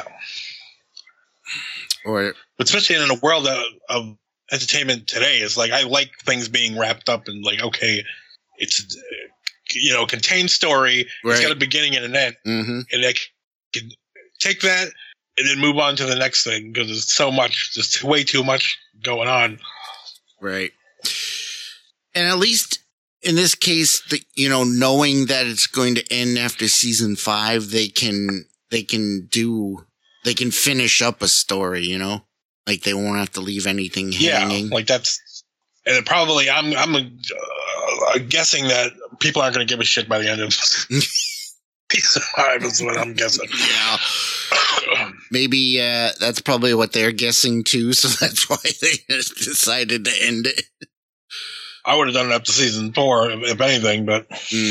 [SPEAKER 4] Or
[SPEAKER 5] especially in a world of entertainment today, is like I like things being wrapped up and like, okay, it's contained story. Right. It's got a beginning and an end, and I can take that and then move on to the next thing because there's so much, just way too much going on.
[SPEAKER 4] Right. And at least in this case, knowing that it's going to end after season 5, they can finish up a story, like they won't have to leave anything hanging.
[SPEAKER 5] Yeah, like that's, and it probably I'm guessing that people aren't going to give a shit by the end of season 5 is what I'm guessing.
[SPEAKER 4] Yeah. Maybe that's probably what they're guessing too, so that's why they decided to end it.
[SPEAKER 5] I would have done it up to season 4, if anything, but...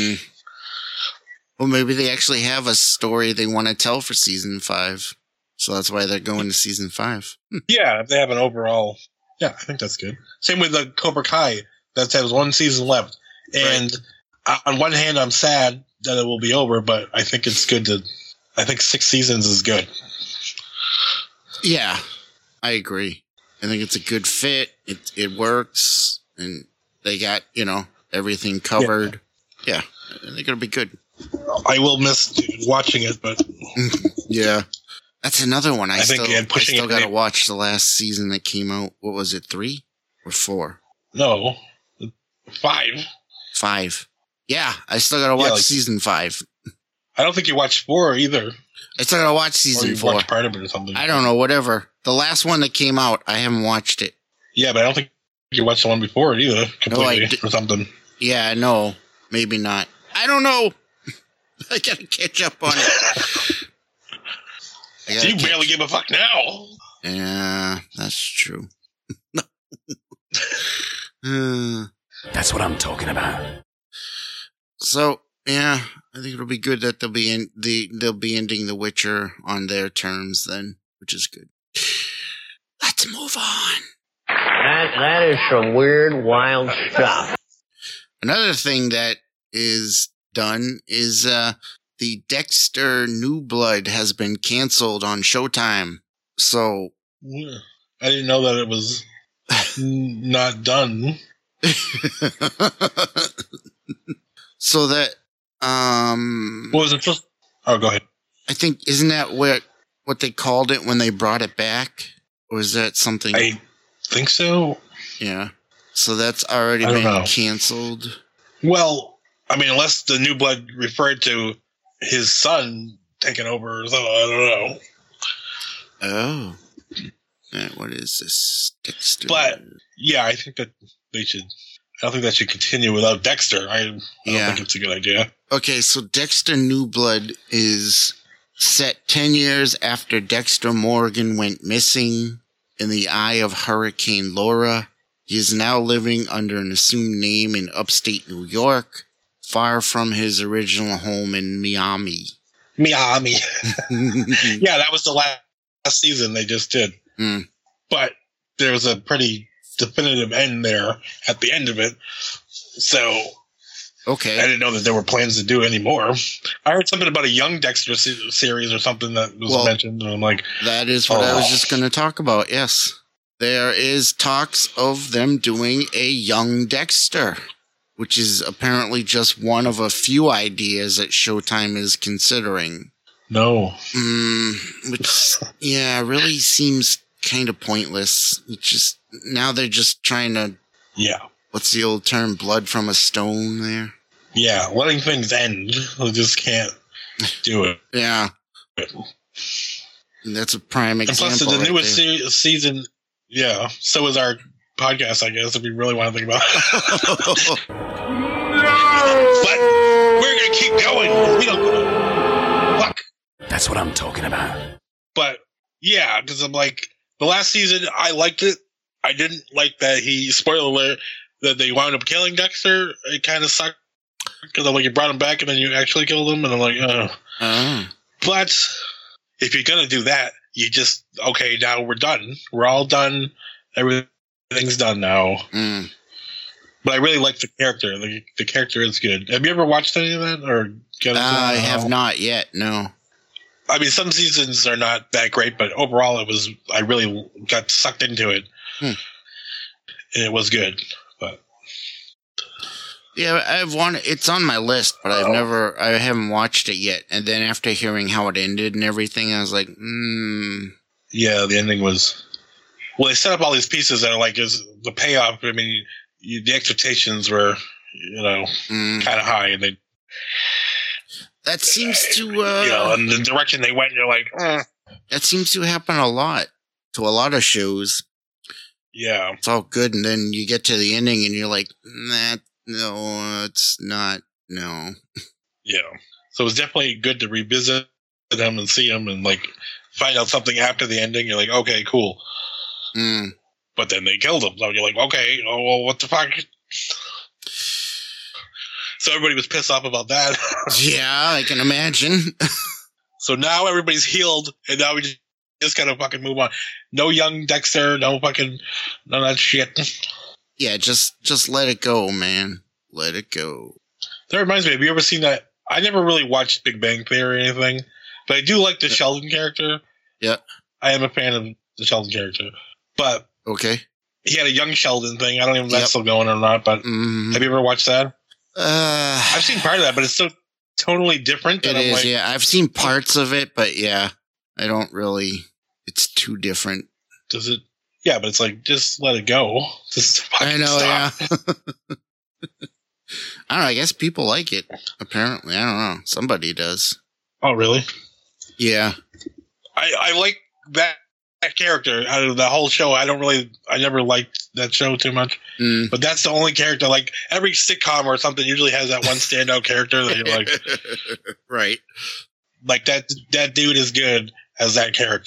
[SPEAKER 4] Well, maybe they actually have a story they want to tell for season 5. So that's why they're going to season 5.
[SPEAKER 5] Yeah, if they have an overall... Yeah, I think that's good. Same with the Cobra Kai. That has 1 season left. And on one hand, I'm sad that it will be over, but I think it's good to... I think 6 seasons is good.
[SPEAKER 4] Yeah, I agree. I think it's a good fit. It works, and they got, everything covered. Yeah, I think it'll be good.
[SPEAKER 5] I will miss watching it, but...
[SPEAKER 4] Yeah. That's another one. I still got to
[SPEAKER 5] it.
[SPEAKER 4] watch the last season that came out. What was it, 3 or 4?
[SPEAKER 5] No, 5.
[SPEAKER 4] 5. Yeah, I still got to watch season 5.
[SPEAKER 5] I don't think you watched 4 either.
[SPEAKER 4] I still got to watch season 4.
[SPEAKER 5] Watched part of it or something.
[SPEAKER 4] I don't know, whatever. The last one that came out, I haven't watched it.
[SPEAKER 5] Yeah, but I don't think you watched the one before it either, completely, or something.
[SPEAKER 4] Yeah, no, maybe not. I don't know. I got to catch up on it.
[SPEAKER 5] So you barely give a fuck now.
[SPEAKER 4] Yeah, that's true.
[SPEAKER 1] That's what I'm talking about.
[SPEAKER 4] So, yeah, I think it'll be good that they'll be ending The Witcher on their terms then, which is good. Let's move on.
[SPEAKER 6] That is some weird, wild stuff.
[SPEAKER 4] Another thing that is done is the Dexter New Blood has been canceled on Showtime. So
[SPEAKER 5] yeah, I didn't know that it was not done.
[SPEAKER 4] So that
[SPEAKER 5] what was it just? Oh, go ahead.
[SPEAKER 4] I think isn't that what they called it when they brought it back, or is that something?
[SPEAKER 5] I think so.
[SPEAKER 4] Yeah. So that's already been canceled.
[SPEAKER 5] Well, I mean, unless the New Blood referred to his son taking over or something, I don't know.
[SPEAKER 4] Oh. What is this? Dexter.
[SPEAKER 5] But, yeah, I think that they should... I don't think that should continue without Dexter. I don't think it's a good idea.
[SPEAKER 4] Okay, so Dexter New Blood is set 10 years after Dexter Morgan went missing in the eye of Hurricane Laura. He is now living under an assumed name in upstate New York, far from his original home in Miami.
[SPEAKER 5] Miami. Yeah, that was the last season they just did.
[SPEAKER 4] Mm.
[SPEAKER 5] But there was a pretty definitive end there at the end of it. So
[SPEAKER 4] okay,
[SPEAKER 5] I didn't know that there were plans to do any more. I heard something about a young Dexter series or something that was mentioned, and I'm like,
[SPEAKER 4] that is what I was just going to talk about. Yes, there is talks of them doing a young Dexter, which is apparently just one of a few ideas that Showtime is considering.
[SPEAKER 5] No.
[SPEAKER 4] Which, yeah, really seems kind of pointless. It's just, now they're just trying to...
[SPEAKER 5] Yeah.
[SPEAKER 4] What's the old term? Blood from a stone there?
[SPEAKER 5] Yeah, letting things end. We just can't do it.
[SPEAKER 4] Yeah. And that's a prime example.
[SPEAKER 5] And plus, the newest season... Yeah, so is our podcast, I guess, if we really want to think about it. But we're going to keep going. We don't... Fuck.
[SPEAKER 1] That's what I'm talking about.
[SPEAKER 5] But, yeah, because I'm like, the last season, I liked it. I didn't like that spoiler alert, that they wound up killing Dexter. It kind of sucked. Because I'm like, you brought him back and then you actually killed him. And I'm like, oh. But, if you're going to do that, you just, okay, now we're done. We're all done. Everything's done now. But I really like the character. The character is good. Have you ever watched any of that? Or
[SPEAKER 4] I have not yet. No.
[SPEAKER 5] I mean, some seasons are not that great, but overall, I really got sucked into it, and it was good. But
[SPEAKER 4] yeah, it's on my list, but I haven't watched it yet. And then after hearing how it ended and everything, I was like,
[SPEAKER 5] yeah, the ending was. Well, they set up all these pieces that are like is the payoff. I mean, the expectations were, kind of high, and they.
[SPEAKER 4] That seems to,
[SPEAKER 5] and the direction they went, you're like,
[SPEAKER 4] That seems to happen a lot to a lot of shows.
[SPEAKER 5] Yeah.
[SPEAKER 4] It's all good, and then you get to the ending, and you're like, no, it's not, no.
[SPEAKER 5] Yeah. So it was definitely good to revisit them and see them and, like, find out something after the ending. You're like, okay, cool. But then they killed him, so you're like, okay, oh, well, what the fuck? So everybody was pissed off about that.
[SPEAKER 4] Yeah, I can imagine.
[SPEAKER 5] So now everybody's healed, and now we just gotta fucking move on. No young Dexter, none of that shit.
[SPEAKER 4] Yeah, just let it go, man. Let it go.
[SPEAKER 5] That reminds me, have you ever seen that? I never really watched Big Bang Theory or anything, but I do like the Sheldon character.
[SPEAKER 4] Yeah.
[SPEAKER 5] I am a fan of the Sheldon character. But
[SPEAKER 4] okay,
[SPEAKER 5] he had a young Sheldon thing. I don't even know if that's still going or not, but have you ever watched that? I've seen part of that, but it's so totally different.
[SPEAKER 4] It is, yeah. I've seen parts of it, but yeah, I don't really. It's too different.
[SPEAKER 5] Does it? Yeah, but it's like, just let it go. Just
[SPEAKER 4] I know,
[SPEAKER 5] stop.
[SPEAKER 4] yeah. I don't know. I guess people like it. Apparently, I don't know. Somebody does.
[SPEAKER 5] Oh, really?
[SPEAKER 4] Yeah.
[SPEAKER 5] I like that character out of the whole show. I never liked that show too much. But that's the only character. Like every sitcom or something usually has that one standout character that you're like,
[SPEAKER 4] right?
[SPEAKER 5] Like that dude is good as that character.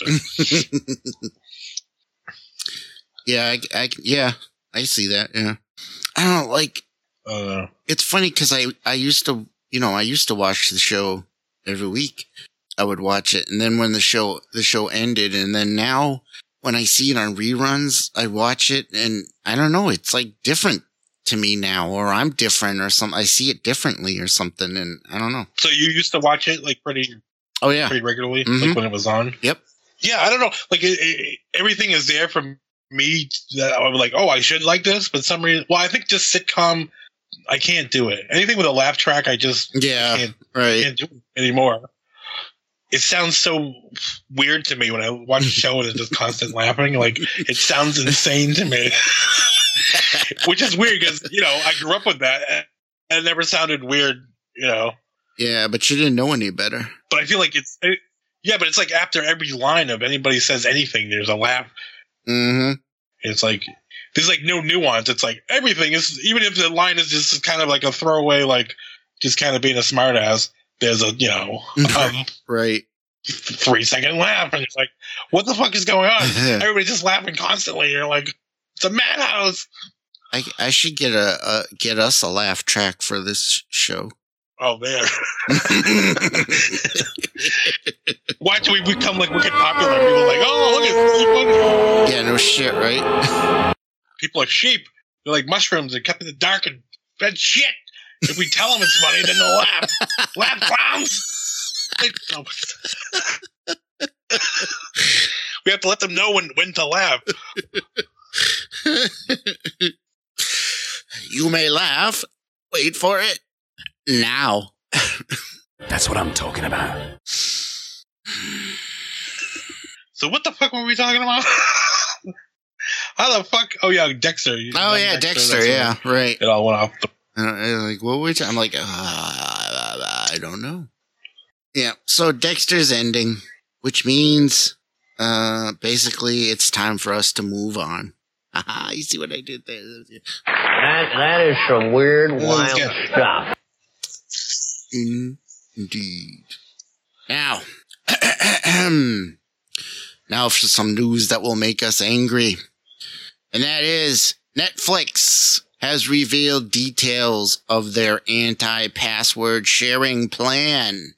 [SPEAKER 4] Yeah, I see that. Yeah, I don't like. It's funny because I used to watch the show every week. I would watch it, and then when the show ended, and then now when I see it on reruns, I watch it, and I don't know, it's like different to me now, or I'm different, or something. I see it differently, or something, and I don't know.
[SPEAKER 5] So you used to watch it like pretty regularly, like when it was on.
[SPEAKER 4] Yep.
[SPEAKER 5] Yeah, I don't know. Like everything is there for me that I'm like, oh, I should like this, but some reason, well, I think just sitcom, I can't do it. Anything with a laugh track, I just can't do it anymore. It sounds so weird to me when I watch a show and it's just constant laughing. Like, it sounds insane to me. Which is weird because, I grew up with that and it never sounded weird,
[SPEAKER 4] Yeah, but you didn't know any better.
[SPEAKER 5] But I feel like but it's like after every line of anybody says anything, there's a laugh.
[SPEAKER 4] Mm-hmm.
[SPEAKER 5] It's like, there's like no nuance. It's like everything is, even if the line is just kind of like a throwaway, like just kind of being a smartass. There's a,
[SPEAKER 4] right
[SPEAKER 5] 3-second laugh, and it's like, what the fuck is going on? Everybody's just laughing constantly. You're like, it's a madhouse.
[SPEAKER 4] I should get us a laugh track for this show.
[SPEAKER 5] Oh man! Why do we become like wicked popular? People are like, oh, look at this.
[SPEAKER 4] Yeah, no shit, right?
[SPEAKER 5] People are sheep. They're like mushrooms. They're kept in the dark and fed shit. If we tell them it's funny, then they'll laugh. Laugh, clowns! We have to let them know when to laugh.
[SPEAKER 4] You may laugh. Wait for it. Now.
[SPEAKER 1] That's what I'm talking about.
[SPEAKER 5] So what the fuck were we talking about? How the fuck? Oh yeah, Dexter.
[SPEAKER 4] Dexter. Yeah, right.
[SPEAKER 5] It all went off the...
[SPEAKER 4] like, what were you I'm like, I don't know. Yeah, so Dexter's ending, which means basically it's time for us to move on. You see what I did there?
[SPEAKER 6] That is some weird, wild stuff.
[SPEAKER 4] Indeed. Now, now for some news that will make us angry. And that is Netflix has revealed details of their anti-password sharing plan.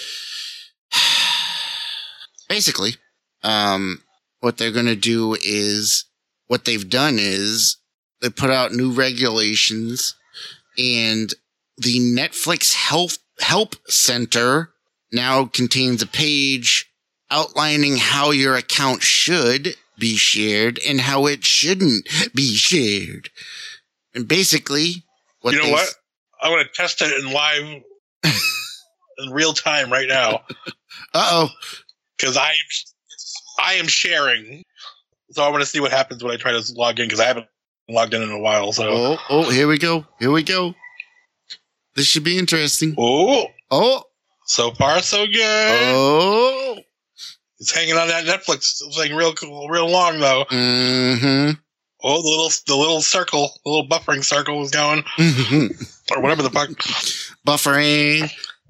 [SPEAKER 4] Basically, what they're going to do is, what they've done is, they put out new regulations, and the Netflix health help center now contains a page outlining how your account should be shared and how it shouldn't be shared. And basically, what
[SPEAKER 5] you know what? I'm going to test it in live, in real time right now.
[SPEAKER 4] Uh-oh.
[SPEAKER 5] Because I am sharing. So I want to see what happens when I try to log in, because I haven't logged in a while. So
[SPEAKER 4] here we go. Here we go. This should be interesting.
[SPEAKER 5] Oh. So far, so good.
[SPEAKER 4] Oh.
[SPEAKER 5] It's hanging on that Netflix thing real long, though.
[SPEAKER 4] Mm-hmm.
[SPEAKER 5] Oh, the little circle, the little buffering circle is going.
[SPEAKER 4] Mm-hmm.
[SPEAKER 5] Or whatever the fuck.
[SPEAKER 4] Buffering.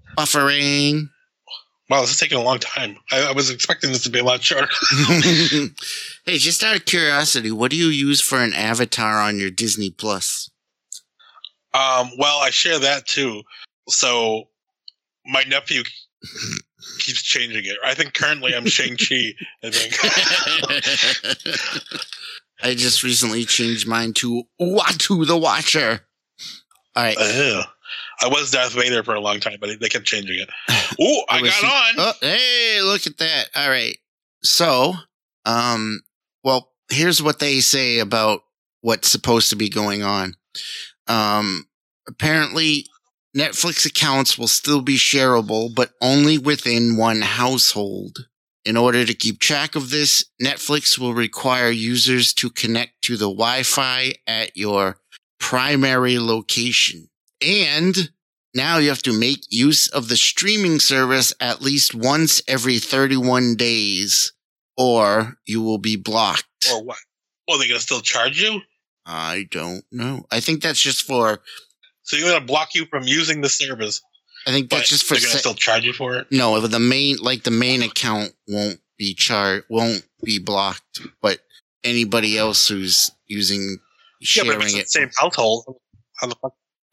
[SPEAKER 5] Wow, this is taking a long time. I was expecting this to be a lot shorter.
[SPEAKER 4] Hey, just out of curiosity, what do you use for an avatar on your Disney Plus?
[SPEAKER 5] Well, I share that too. So my nephew keeps changing it. I think currently I'm Shang-Chi, I think.
[SPEAKER 4] I just recently changed mine to Uatu the Watcher. All right.
[SPEAKER 5] I was Darth Vader for a long time, but they kept changing it. Ooh, I got on.
[SPEAKER 4] Oh, hey, look at that. All right. So, well, here's what they say about what's supposed to be going on. Apparently, Netflix accounts will still be shareable, but only within one household. In order to keep track of this, Netflix will require users to connect to the Wi-Fi at your primary location. And now you have to make use of the streaming service at least once every 31 days, or you will be blocked.
[SPEAKER 5] Or what? Well, they're going to still charge you?
[SPEAKER 4] I don't know. I think that's just for...
[SPEAKER 5] So you're going to block you from using the service?
[SPEAKER 4] I think that's just for...
[SPEAKER 5] They're going to still charge you for it?
[SPEAKER 4] No, the main account won't be blocked, but anybody else who's sharing
[SPEAKER 5] but if it's
[SPEAKER 4] it...
[SPEAKER 5] the same household, how the fuck...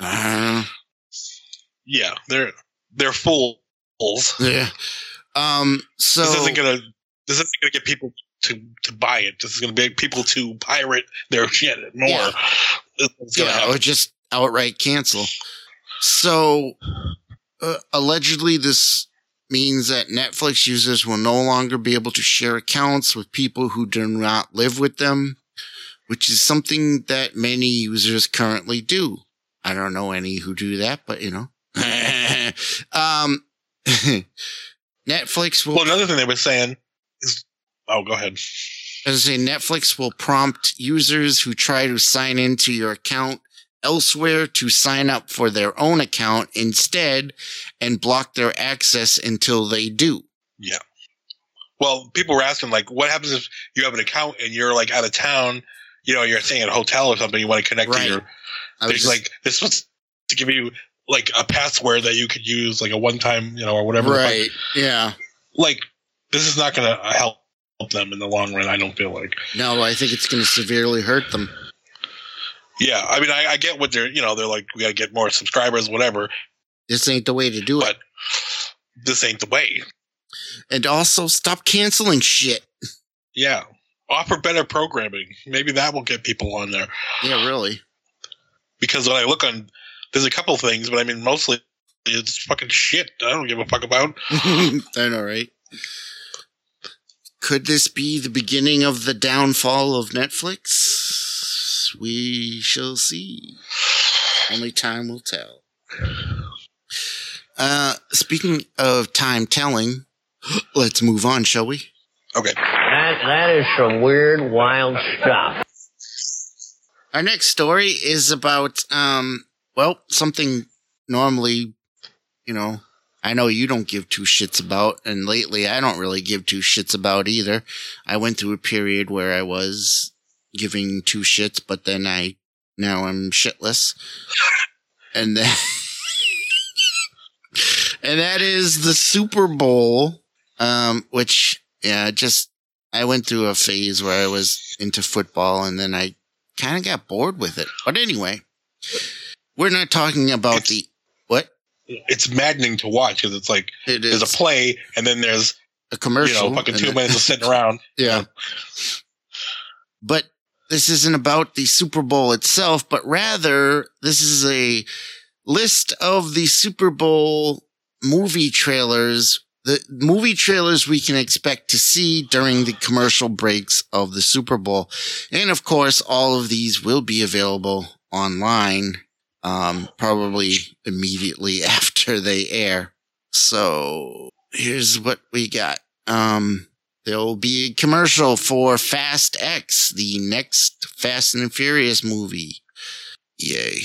[SPEAKER 5] Yeah, they're fools.
[SPEAKER 4] Yeah. So
[SPEAKER 5] this isn't gonna get people to buy it. This is gonna make people to pirate their shit more.
[SPEAKER 4] Yeah, or just outright cancel. So allegedly, this means that Netflix users will no longer be able to share accounts with people who do not live with them, which is something that many users currently do. I don't know any who do that, but you know. Netflix will...
[SPEAKER 5] Well, another thing they were saying is... Oh, go ahead.
[SPEAKER 4] As I say, Netflix will prompt users who try to sign into your account elsewhere to sign up for their own account instead and block their access until they do.
[SPEAKER 5] Yeah. Well, people were asking, like, what happens if you have an account and you're, like, out of town, you know, you're staying at a hotel or something, you want to connect to your... Like, this was to give you, like, a password that you could use, like, a one-time, you know, or whatever.
[SPEAKER 4] Right, yeah.
[SPEAKER 5] Like, this is not going to help them in the long run, I don't feel like.
[SPEAKER 4] No, I think it's going to severely hurt them.
[SPEAKER 5] Yeah, I mean, I get what they're like, we got to get more subscribers, whatever.
[SPEAKER 4] This ain't the way to do it.
[SPEAKER 5] But this ain't the way.
[SPEAKER 4] And also, stop canceling shit.
[SPEAKER 5] Yeah. Offer better programming. Maybe that will get people on there.
[SPEAKER 4] Yeah, really.
[SPEAKER 5] Because when I look on, there's a couple things, but I mean, mostly it's fucking shit. I don't give a fuck about.
[SPEAKER 4] I know, right? Could this be the beginning of the downfall of Netflix? We shall see. Only time will tell. Speaking of time telling, let's move on, shall we?
[SPEAKER 5] Okay.
[SPEAKER 6] That is some weird, wild stuff.
[SPEAKER 4] Our next story is about, something normally, you know, I know you don't give two shits about, and lately I don't really give two shits about either. I went through a period where I was giving two shits, but then now I'm shitless. And then, and that is the Super Bowl, which, yeah, I went through a phase where I was into football, and then I kind of got bored with it. But anyway, we're not talking about what?
[SPEAKER 5] It's maddening to watch because it's like there's a play and then there's
[SPEAKER 4] a commercial.
[SPEAKER 5] You know, fucking 2 minutes of sitting around.
[SPEAKER 4] Yeah. But this isn't about the Super Bowl itself, but rather this is a list of the Super Bowl movie trailers. The movie trailers we can expect to see during the commercial breaks of the Super Bowl. And of course, all of these will be available online, probably immediately after they air. So here's what we got. There will be a commercial for Fast X, the next Fast and Furious movie. Yay.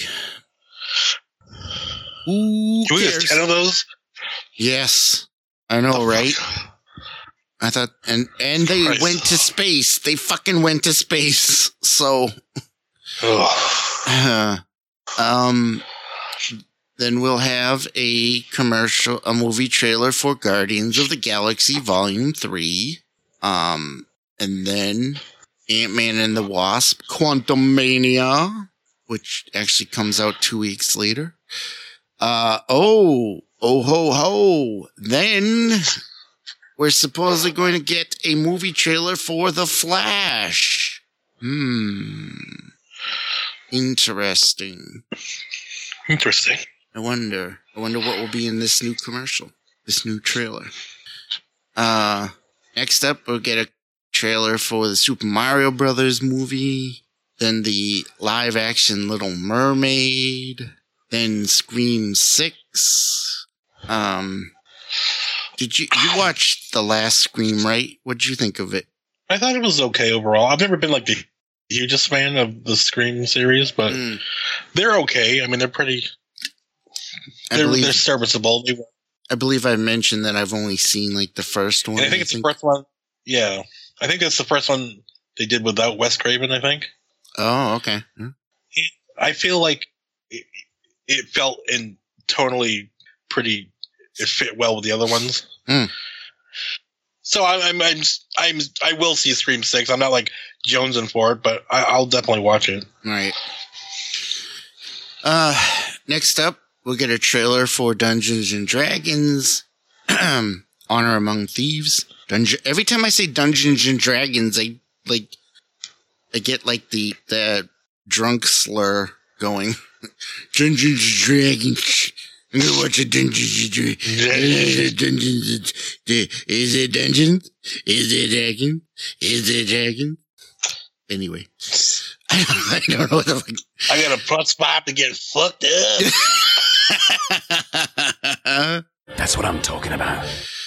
[SPEAKER 4] Who
[SPEAKER 5] Can we
[SPEAKER 4] cares?
[SPEAKER 5] get 10 of those?
[SPEAKER 4] Yes. I know, right? I thought, and they
[SPEAKER 5] Christ.
[SPEAKER 4] went to space. They fucking went to space. So, then we'll have a movie trailer for Guardians of the Galaxy Volume 3. And then Ant-Man and the Wasp, Quantumania, which actually comes out 2 weeks later. Oh ho ho. Then we're supposedly going to get a movie trailer for The Flash. Interesting. I wonder what will be in this new commercial, this new trailer. Next up, we'll get a trailer for the Super Mario Brothers movie, then the live action Little Mermaid, then Scream 6. Did you watched the last Scream, right? What'd you think of it?
[SPEAKER 5] I thought it was okay overall. I've never been like the hugest fan of the Scream series, but they're okay. I mean, they're pretty. They're serviceable.
[SPEAKER 4] I believe I mentioned that I've only seen like the first one.
[SPEAKER 5] And I think it's the first one. Yeah, I think it's the first one they did without Wes Craven. I think.
[SPEAKER 4] Oh, okay.
[SPEAKER 5] I feel like it felt tonally pretty. It fit well with the other ones. So I will see Scream 6. I'm not like jonesing for it, but I'll definitely watch it.
[SPEAKER 4] Right. Next up, we'll get a trailer for Dungeons and Dragons, Honor Among Thieves. Every time I say Dungeons and Dragons, I get like the drunk slur going. Dungeons and Dragons. I'm gonna watch a Dungeons and Dragons. Is it Dungeons? Is it Dragons? Is it Dragons? Anyway, I don't know what the fuck.
[SPEAKER 5] I got a plus 5 to get fucked up.
[SPEAKER 1] That's what I'm talking about.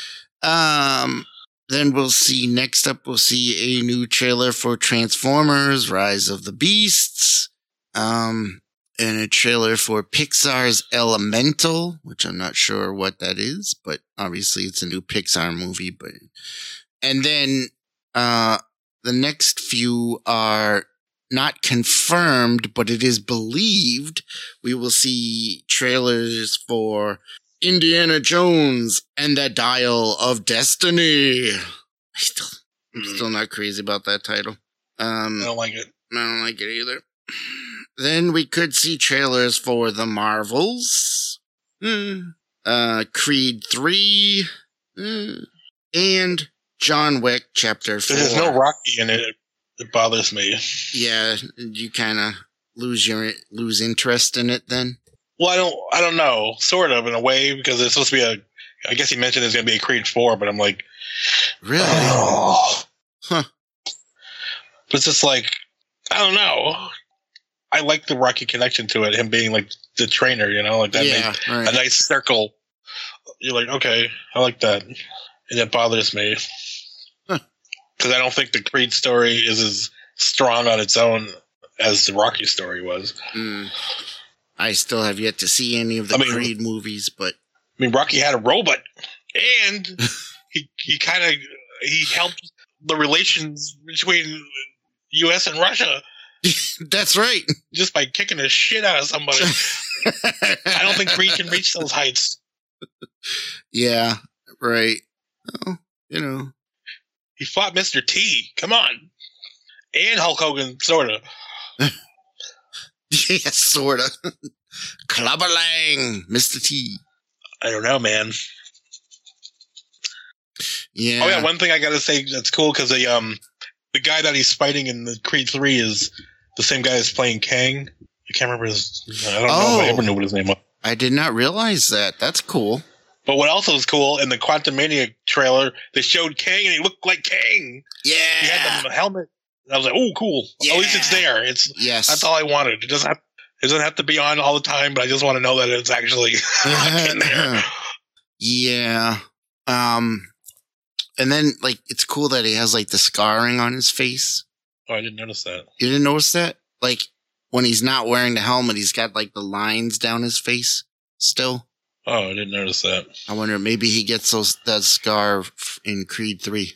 [SPEAKER 4] Then we'll see a new trailer for Transformers: Rise of the Beasts. And a trailer for Pixar's Elemental, which I'm not sure what that is, but obviously it's a new Pixar movie. And then the next few are not confirmed, but it is believed we will see trailers for Indiana Jones and the Dial of Destiny. I'm still not crazy about that title.
[SPEAKER 5] I don't like it.
[SPEAKER 4] I don't like it either. Then we could see trailers for The Marvels, Creed 3, and John Wick Chapter 4.
[SPEAKER 5] There's no Rocky in it. It bothers me.
[SPEAKER 4] Yeah, you kind of lose interest in it then?
[SPEAKER 5] Well, I don't know. Sort of, in a way, because it's supposed to be I guess he mentioned there's going to be a Creed 4, but I'm like...
[SPEAKER 4] Really?
[SPEAKER 5] Oh.
[SPEAKER 4] Huh.
[SPEAKER 5] But it's just like, I don't know. I like the Rocky connection to it, him being like the trainer, like that makes
[SPEAKER 4] right.
[SPEAKER 5] a nice circle. You're like, okay, I like that. And it bothers me. Because I don't think the Creed story is as strong on its own as the Rocky story was.
[SPEAKER 4] I still have yet to see any of the Creed movies, but...
[SPEAKER 5] I mean, Rocky had a robot, and he helped the relations between U.S. and Russia.
[SPEAKER 4] That's right.
[SPEAKER 5] Just by kicking the shit out of somebody. I don't think Creed can reach those heights.
[SPEAKER 4] Yeah, right. Oh,
[SPEAKER 5] He fought Mr. T. Come on. And Hulk Hogan, sort of.
[SPEAKER 4] Yeah, sort of. Clubberlang, Mr. T.
[SPEAKER 5] I don't know, man.
[SPEAKER 4] Yeah.
[SPEAKER 5] Oh, yeah, one thing I gotta say that's cool, because the guy that he's fighting in the Creed 3 is the same guy that's playing Kang. I can't remember I don't know if I ever knew what his name was.
[SPEAKER 4] I did not realize that. That's cool.
[SPEAKER 5] But what also is cool, in the Quantumania trailer, they showed Kang and he looked like Kang.
[SPEAKER 4] Yeah.
[SPEAKER 5] He had the helmet. And I was like, oh, cool.
[SPEAKER 4] Yeah.
[SPEAKER 5] At least it's there.
[SPEAKER 4] Yes.
[SPEAKER 5] That's all I wanted. It doesn't have to be on all the time, but I just want to know that it's actually in there.
[SPEAKER 4] Yeah. And then, like, it's cool that he has, like, the scarring on his face.
[SPEAKER 5] Oh, I didn't notice that.
[SPEAKER 4] You didn't notice that? Like, when he's not wearing the helmet, he's got, like, the lines down his face still.
[SPEAKER 5] Oh, I didn't notice that.
[SPEAKER 4] I wonder, maybe he gets that scar in Creed 3.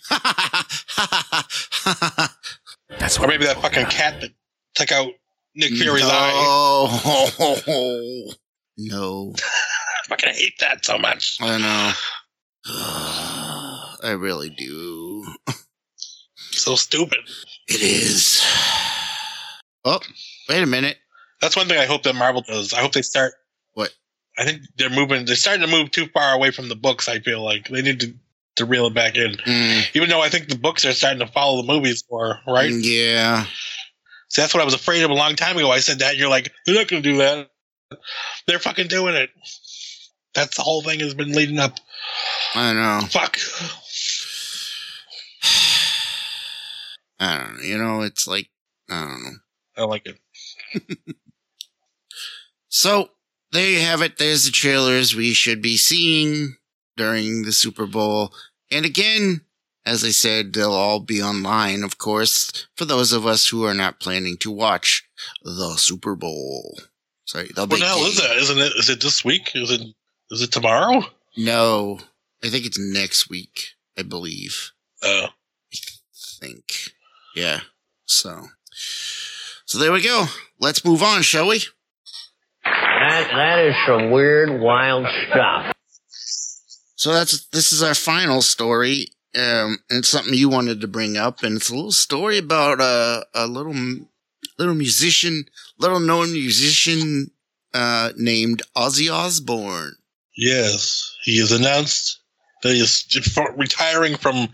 [SPEAKER 1] That's
[SPEAKER 5] Or maybe that fucking cat that took out Nick Fury's eye.
[SPEAKER 4] Oh, no.
[SPEAKER 5] I fucking hate that so much.
[SPEAKER 4] I know. I really do.
[SPEAKER 5] So stupid.
[SPEAKER 4] It is. Oh, wait a minute.
[SPEAKER 5] That's one thing I hope that Marvel does. I hope they start.
[SPEAKER 4] What?
[SPEAKER 5] I think they're starting to move too far away from the books, I feel like. They need to reel it back in. Even though I think the books are starting to follow the movies more, right?
[SPEAKER 4] Yeah.
[SPEAKER 5] So that's what I was afraid of a long time ago. I said that, and you're like, they're not going to do that. They're fucking doing it. That's the whole thing has been leading up.
[SPEAKER 4] I know.
[SPEAKER 5] Fuck.
[SPEAKER 4] I don't know. You know, it's like, I don't know.
[SPEAKER 5] I like it.
[SPEAKER 4] So, there you have it. There's the trailers we should be seeing during the Super Bowl. And again, as I said, they'll all be online, of course, for those of us who are not planning to watch the Super Bowl. Sorry,
[SPEAKER 5] What the hell is that? Isn't it? Is it this week? Is it tomorrow?
[SPEAKER 4] No, I think it's next week, I believe.
[SPEAKER 5] Oh.
[SPEAKER 4] I think. Yeah. So there we go. Let's move on, shall we?
[SPEAKER 6] That is some weird, wild stuff.
[SPEAKER 4] So this is our final story. And it's something you wanted to bring up, and it's a little story about a little known musician named Ozzy Osbourne.
[SPEAKER 5] Yes, he has announced that he is retiring from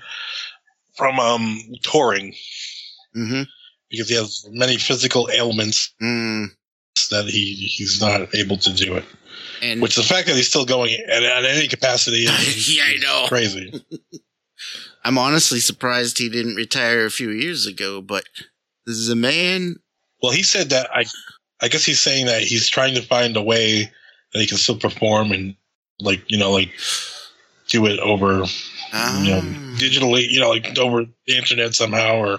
[SPEAKER 5] touring because he has many physical ailments that he's not able to do it. And which the fact that he's still going at any capacity is
[SPEAKER 4] yeah, I know.
[SPEAKER 5] Crazy.
[SPEAKER 4] I'm honestly surprised he didn't retire a few years ago, but this is a man.
[SPEAKER 5] Well, he said that I guess he's saying that he's trying to find a way that he can still perform and do it over digitally, like over the internet somehow, or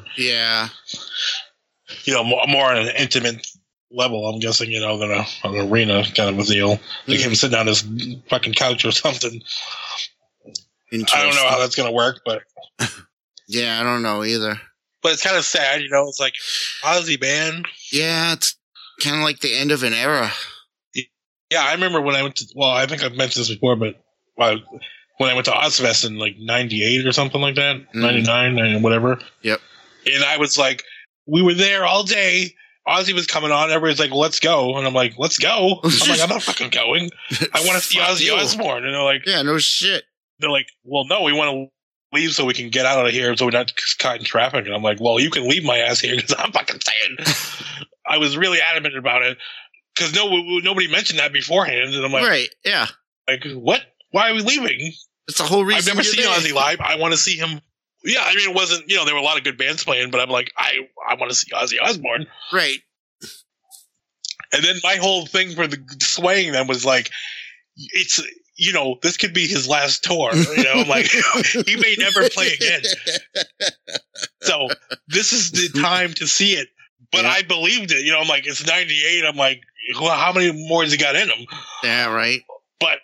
[SPEAKER 5] more on an intimate level, I'm guessing, than an arena kind of a deal. Like him sitting on his fucking couch or something. I don't know how that's going to work, but...
[SPEAKER 4] Yeah, I don't know either.
[SPEAKER 5] But it's kind of sad, it's like, Ozzy, man.
[SPEAKER 4] Yeah, it's kind of like the end of an era.
[SPEAKER 5] Yeah, I remember when I went to... Well, I think I've mentioned this before, but when I went to Ozfest in, 98 or something like that, 99, whatever.
[SPEAKER 4] Yep.
[SPEAKER 5] And I was like, we were there all day... Ozzy was coming on. Everybody's like, let's go. And I'm like, let's go. I'm like, I'm not fucking going. I want to see Ozzy Osbourne. And they're like,
[SPEAKER 4] yeah, no shit.
[SPEAKER 5] They're like, well, no, we want to leave so we can get out of here so we're not caught in traffic. And I'm like, well, you can leave my ass here because I'm fucking staying. I was really adamant about it because nobody mentioned that beforehand. And I'm like,
[SPEAKER 4] right, yeah.
[SPEAKER 5] Like, what? Why are we leaving?
[SPEAKER 4] It's the whole reason.
[SPEAKER 5] I've never seen Ozzy live. I want to see him. Yeah, I mean, it wasn't, there were a lot of good bands playing, but I'm like, I want to see Ozzy Osbourne.
[SPEAKER 4] Right.
[SPEAKER 5] And then my whole thing for the swaying them was like, it's, this could be his last tour. I'm like, he may never play again. So this is the time to see it. But I believed it. I'm like, it's 98. I'm like, well, how many more has he got in him?
[SPEAKER 4] Yeah, right.
[SPEAKER 5] But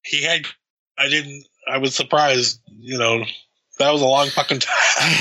[SPEAKER 5] I was surprised, that was a long fucking time.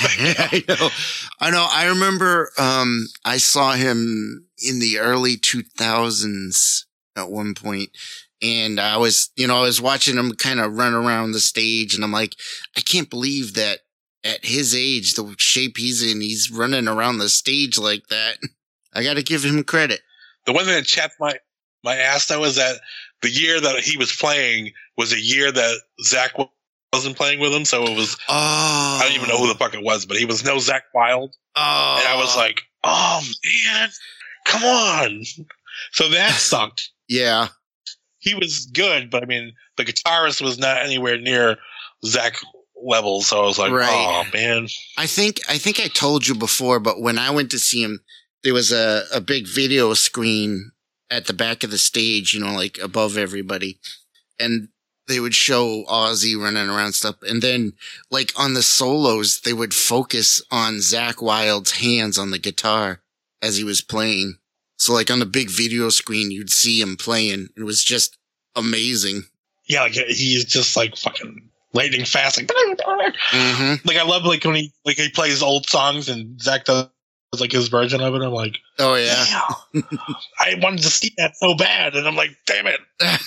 [SPEAKER 4] I know. I remember, I saw him in the early 2000s at one point, and I was watching him kind of run around the stage, and I'm like, I can't believe that at his age, the shape he's in, he's running around the stage like that. I got to give him credit.
[SPEAKER 5] The one thing that chapped my ass though is that the year that he was playing was a year that Zakk wasn't playing with him, so it was. I don't even know who the fuck it was, but he was no Zakk Wylde, and I was like, "Oh man, come on!" So that sucked.
[SPEAKER 4] Yeah,
[SPEAKER 5] he was good, but I mean, the guitarist was not anywhere near Zach level. So I was like, oh man.
[SPEAKER 4] I think I told you before, but when I went to see him, there was a big video screen at the back of the stage, like above everybody. And they would show Ozzy running around stuff. And then like on the solos, they would focus on Zakk Wylde's hands on the guitar as he was playing. So like on the big video screen, you'd see him playing. It was just amazing.
[SPEAKER 5] Yeah, like he's just like fucking lightning fast. Like, like I love like when he plays old songs and Zach does like his version of it. I'm like,
[SPEAKER 4] oh yeah.
[SPEAKER 5] I wanted to see that so bad, and I'm like, damn it.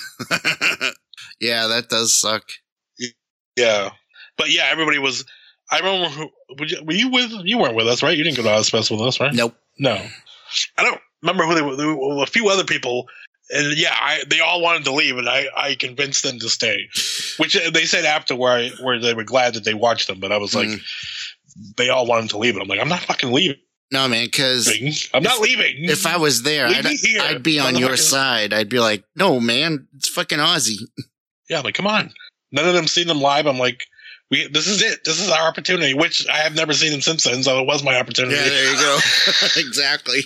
[SPEAKER 4] Yeah, that does suck.
[SPEAKER 5] Yeah, but yeah, everybody was. I remember. Were you with? You weren't with us, right? You didn't go to Ozfest with us, right?
[SPEAKER 4] Nope.
[SPEAKER 5] No. I don't remember who they were. There were a few other people, and yeah, they all wanted to leave, and I convinced them to stay. Which they said after where they were glad that they watched them, but I was like, they all wanted to leave, and I'm like, I'm not fucking leaving.
[SPEAKER 4] No, man, because
[SPEAKER 5] I'm not leaving.
[SPEAKER 4] If I was there, I'd be on your side. I'd be like, no, man, it's fucking Ozzy. Yeah,
[SPEAKER 5] I'm like, come on. None of them seen them live. I'm like, this is it. This is our opportunity, which I have never seen them since then, so it was my opportunity.
[SPEAKER 4] Yeah, there you go. Exactly.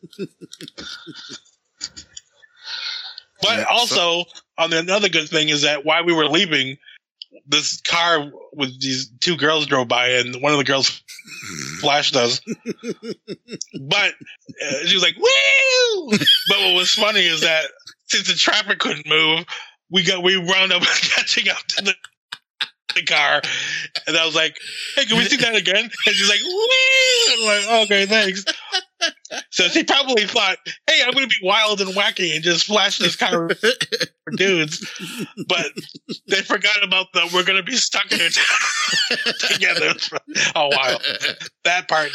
[SPEAKER 5] But also, another good thing is that while we were leaving, this car with these two girls drove by, and one of the girls flashed us. But she was like, "Woo!" But what was funny is that since the traffic couldn't move, we wound up catching up to the car, and I was like, "Hey, can we see that again?" And she's like, "Woo!" I'm like, "Okay, thanks." So she probably thought, "Hey, I'm going to be wild and wacky and just flash this car for dudes," but they forgot about we're going to be stuck here together for a while. That part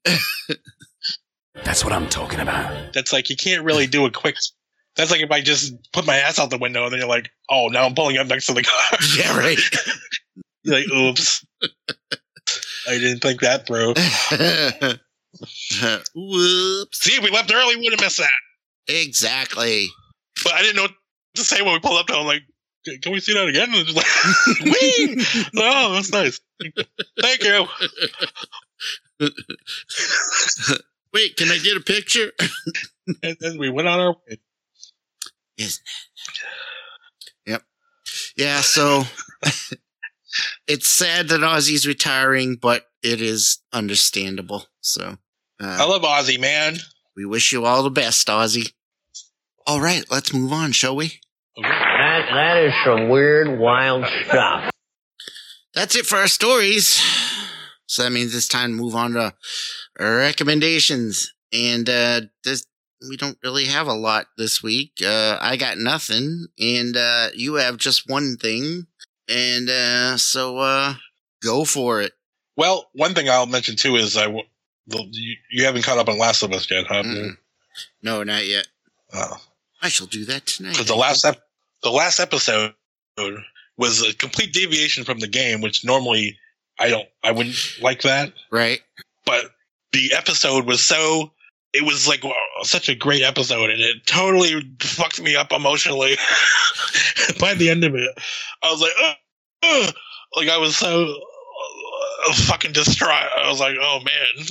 [SPEAKER 1] That's what I'm talking about.
[SPEAKER 5] That's like, you can't really do a quick. That's like if I just put my ass out the window and then you're like, oh, now I'm pulling up next to the car.
[SPEAKER 4] Yeah, right.
[SPEAKER 5] You're like, oops. I didn't think that through.
[SPEAKER 4] Whoops.
[SPEAKER 5] See, if we left early, we would have missed that.
[SPEAKER 4] Exactly.
[SPEAKER 5] But I didn't know what to say when we pulled up to. I'm like, can we see that again? And just like, wee! Oh, that's nice. Thank you.
[SPEAKER 4] Wait, can I get a picture?
[SPEAKER 5] And then we went on our way.
[SPEAKER 4] Isn't it? Yep. Yeah, so it's sad that Ozzy's retiring, but it is understandable. So
[SPEAKER 5] I love Ozzy, man.
[SPEAKER 4] We wish you all the best, Ozzy. All right, let's move on, shall we?
[SPEAKER 5] Okay.
[SPEAKER 6] That is some weird, wild stuff.
[SPEAKER 4] That's it for our stories. So that means it's time to move on to our recommendations. And we don't really have a lot this week. I got nothing, and you have just one thing. And so go for it.
[SPEAKER 5] Well, one thing I'll mention too is you haven't caught up on Last of Us yet, huh?
[SPEAKER 4] No, not yet.
[SPEAKER 5] Oh.
[SPEAKER 4] I shall do that tonight.
[SPEAKER 5] Because the last episode was a complete deviation from the game, which normally I wouldn't like that.
[SPEAKER 4] Right.
[SPEAKER 5] But the episode was it was like such a great episode, and it totally fucked me up emotionally. By the end of it, I was like, like I was so fucking distraught. I was like, oh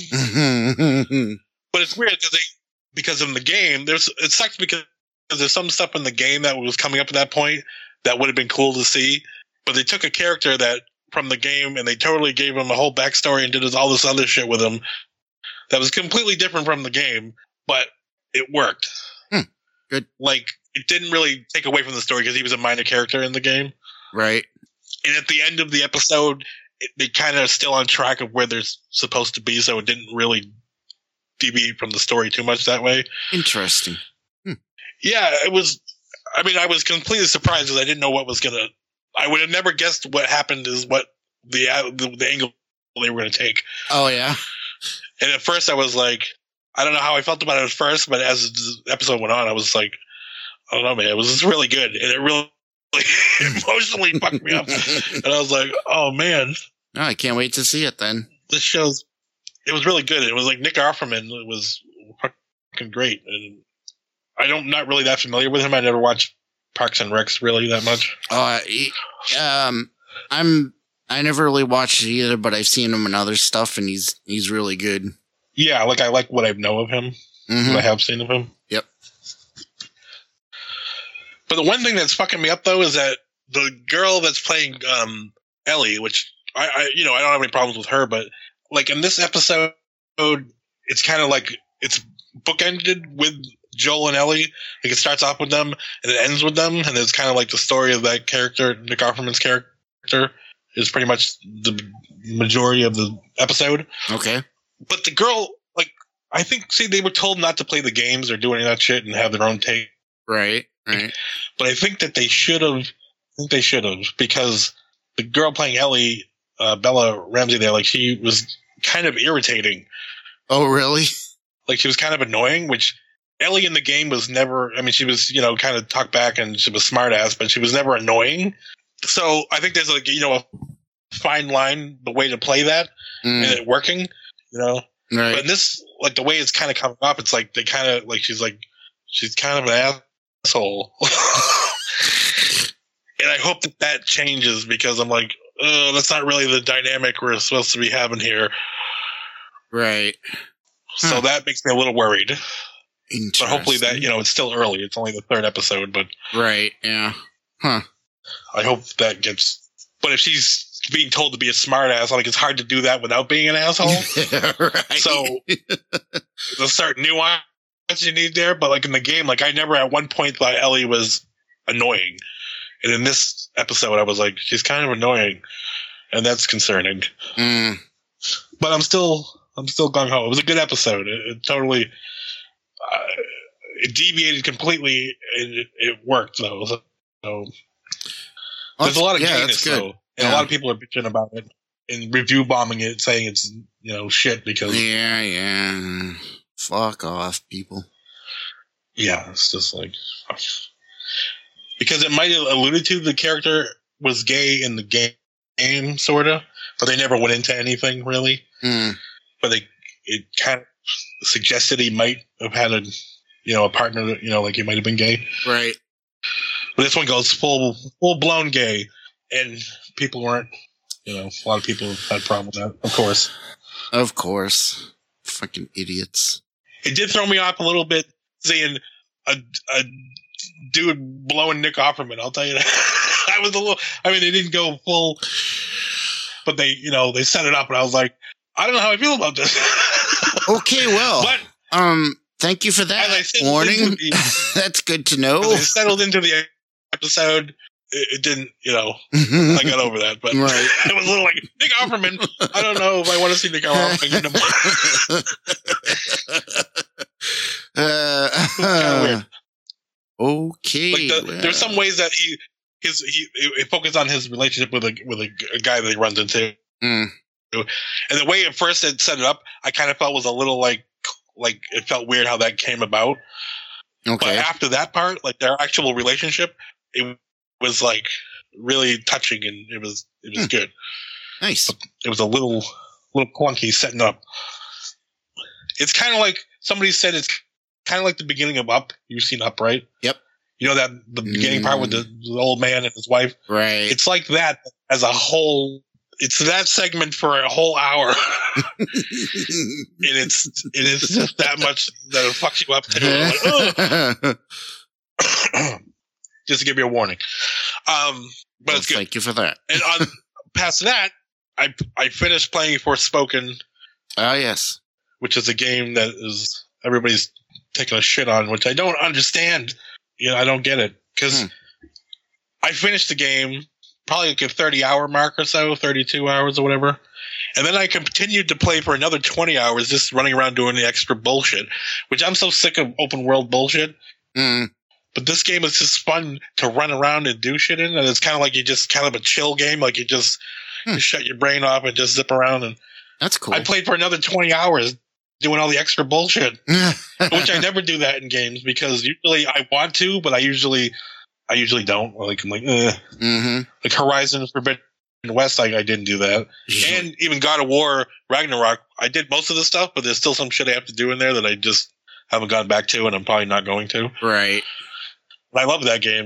[SPEAKER 5] man. But it's weird because in the game, it sucks because there's some stuff in the game that was coming up at that point that would have been cool to see, but they took a character that from the game and they totally gave him a whole backstory and did all this other shit with him that was completely different from the game, but it worked.
[SPEAKER 4] Good.
[SPEAKER 5] Like, it didn't really take away from the story because he was a minor character in the game.
[SPEAKER 4] Right.
[SPEAKER 5] And at the end of the episode, they kind of still on track of where they're supposed to be, so it didn't really deviate from the story too much that way.
[SPEAKER 4] Interesting.
[SPEAKER 5] Yeah, it was. I mean, I was completely surprised because I didn't know what was gonna. I would have never guessed what happened is what the angle they were going to take.
[SPEAKER 4] Oh yeah.
[SPEAKER 5] And at first, I was like, I don't know how I felt about it at first, but as the episode went on, I was like, I don't know, man. It was just really good, and it really emotionally fucked me up. And I was like, oh man.
[SPEAKER 4] Oh, I can't wait to see it then.
[SPEAKER 5] This show's. It was really good. It was like Nick Offerman. It was fucking great, and I'm not really that familiar with him. I never watched Parks and Recs really that much.
[SPEAKER 4] I never really watched it either, but I've seen him in other stuff, and he's really good.
[SPEAKER 5] Yeah, like I like what I know of him.
[SPEAKER 4] Mm-hmm.
[SPEAKER 5] What I have seen of him.
[SPEAKER 4] Yep.
[SPEAKER 5] But the one thing that's fucking me up though is that the girl that's playing Ellie, which I don't have any problems with her, but like in this episode, it's kind of like it's bookended with Joel and Ellie. Like it starts off with them and it ends with them, and it's kind of like the story of that character, Nick Offerman's character, is pretty much the majority of the episode.
[SPEAKER 4] Okay.
[SPEAKER 5] But the girl, like, I think, they were told not to play the games or do any of that shit and have their own take.
[SPEAKER 4] Right.
[SPEAKER 5] But I think that they should have. Because the girl playing Ellie, Bella Ramsey there, like, she was kind of irritating.
[SPEAKER 4] Oh, really?
[SPEAKER 5] Like, she was kind of annoying, which Ellie in the game was never, I mean, she was, kind of talk back and she was smart ass, but she was never annoying. So I think there's like, a fine line, the way to play that and it working, Right. But in this, like the way it's kind of coming up, it's like they kind of like she's kind of an asshole. And I hope that changes because I'm like, oh, that's not really the dynamic we're supposed to be having here.
[SPEAKER 4] Right.
[SPEAKER 5] So that makes me a little worried. But hopefully that, it's still early. It's only the third episode, but.
[SPEAKER 4] Right, yeah. Huh.
[SPEAKER 5] I hope that gets. But if she's being told to be a smart ass, like it's hard to do that without being an asshole.
[SPEAKER 4] Right.
[SPEAKER 5] So there's certain nuance you need there, but like in the game, like I never at one point thought Ellie was annoying. And in this episode I was like, she's kind of annoying. And that's concerning. But I'm still gung ho. It was a good episode. It totally it deviated completely and it worked though. So there's a lot of gayness though. And a lot of people are bitching about it and review bombing it, saying it's, shit because.
[SPEAKER 4] Yeah. Fuck off, people.
[SPEAKER 5] Yeah, it's just like. Because it might have alluded to the character was gay in the game, sort of, but they never went into anything really. But it kind of suggested he might have had a partner that, like he might have been gay.
[SPEAKER 4] Right.
[SPEAKER 5] But this one goes full blown gay. And people weren't, a lot of people had a problem with that, of course.
[SPEAKER 4] Of course. Fucking idiots.
[SPEAKER 5] It did throw me off a little bit seeing a dude blowing Nick Offerman, I'll tell you that. They didn't go full, but they set it up and I was like, I don't know how I feel about this.
[SPEAKER 4] Okay, well. But, thank you for that warning. That's good to know.
[SPEAKER 5] As I settled into the episode. It didn't, I got over that, but
[SPEAKER 4] right.
[SPEAKER 5] It was a little like Nick Offerman. I don't know if I want to see Nick Offerman anymore.
[SPEAKER 4] Okay.
[SPEAKER 5] Like there's some ways that he focused on his relationship with a guy that he runs into, and the way at first it set it up, I kind of felt was a little like it felt weird how that came about.
[SPEAKER 4] Okay.
[SPEAKER 5] But after that part, like their actual relationship, it was like really touching and it was good.
[SPEAKER 4] Nice.
[SPEAKER 5] It was a little clunky setting up. It's kind of like somebody said it's kind of like the beginning of Up. You've seen Up, right?
[SPEAKER 4] Yep.
[SPEAKER 5] You know that the beginning part with the old man and his wife?
[SPEAKER 4] Right.
[SPEAKER 5] It's like that as a whole. It's that segment for a whole hour. And it is just that much that it fucks you up too. Like, just to give you a warning. But it's good.
[SPEAKER 4] Thank you for that.
[SPEAKER 5] And on past that, I finished playing Forspoken.
[SPEAKER 4] Ah, yes.
[SPEAKER 5] Which is a game that is everybody's taking a shit on, which I don't understand. I don't get it. Because I finished the game probably like a 30-hour mark or so, 32 hours or whatever. And then I continued to play for another 20 hours just running around doing the extra bullshit, which I'm so sick of open world bullshit. But this game is just fun to run around and do shit in, and it's kind of like you just kind of a chill game, like you just you shut your brain off and just zip around. And
[SPEAKER 4] that's cool.
[SPEAKER 5] I played for another 20 hours doing all the extra bullshit, which I never do that in games because usually I want to, but I usually don't. Like I'm like, like Horizon Forbidden West, I didn't do that, and even God of War Ragnarok, I did most of the stuff, but there's still some shit I have to do in there that I just haven't gone back to, and I'm probably not going to.
[SPEAKER 4] Right.
[SPEAKER 5] I love that game,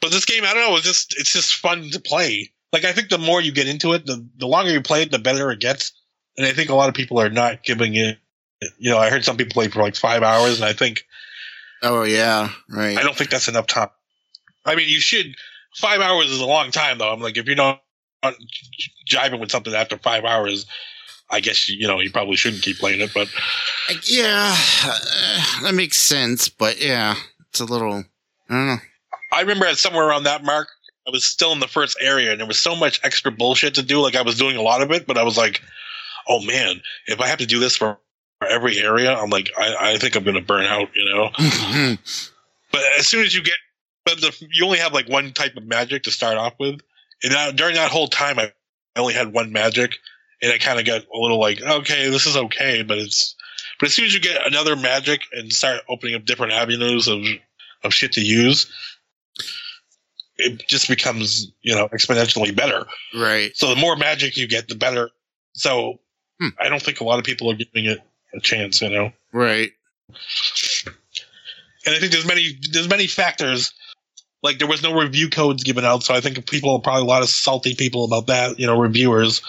[SPEAKER 5] But this game, I don't know, it's just fun to play. Like, I think the more you get into it, the longer you play it, the better it gets. And I think a lot of people are not giving it, I heard some people play for like 5 hours, and I think...
[SPEAKER 4] Oh, yeah, right.
[SPEAKER 5] I don't think that's enough time. I mean, you should... 5 hours is a long time, though. I'm like, if you're not jiving with something after 5 hours, I guess, you probably shouldn't keep playing it, but...
[SPEAKER 4] Yeah, that makes sense, but yeah, it's a little... I don't know.
[SPEAKER 5] I remember at somewhere around that mark, I was still in the first area, and there was so much extra bullshit to do. Like, I was doing a lot of it, but I was like, oh, man, if I have to do this for every area, I'm like, I think I'm going to burn out, But as soon as you get... you only have like one type of magic to start off with. And during that whole time, I only had one magic. And I kind of got a little like, okay, this is okay. But as soon as you get another magic and start opening up different avenues of shit to use, it just becomes, exponentially better.
[SPEAKER 4] Right.
[SPEAKER 5] So the more magic you get, the better. So I don't think a lot of people are giving it a chance,
[SPEAKER 4] Right.
[SPEAKER 5] And I think there's many factors. Like, there was no review codes given out, so I think people are probably a lot of salty people about that, reviewers.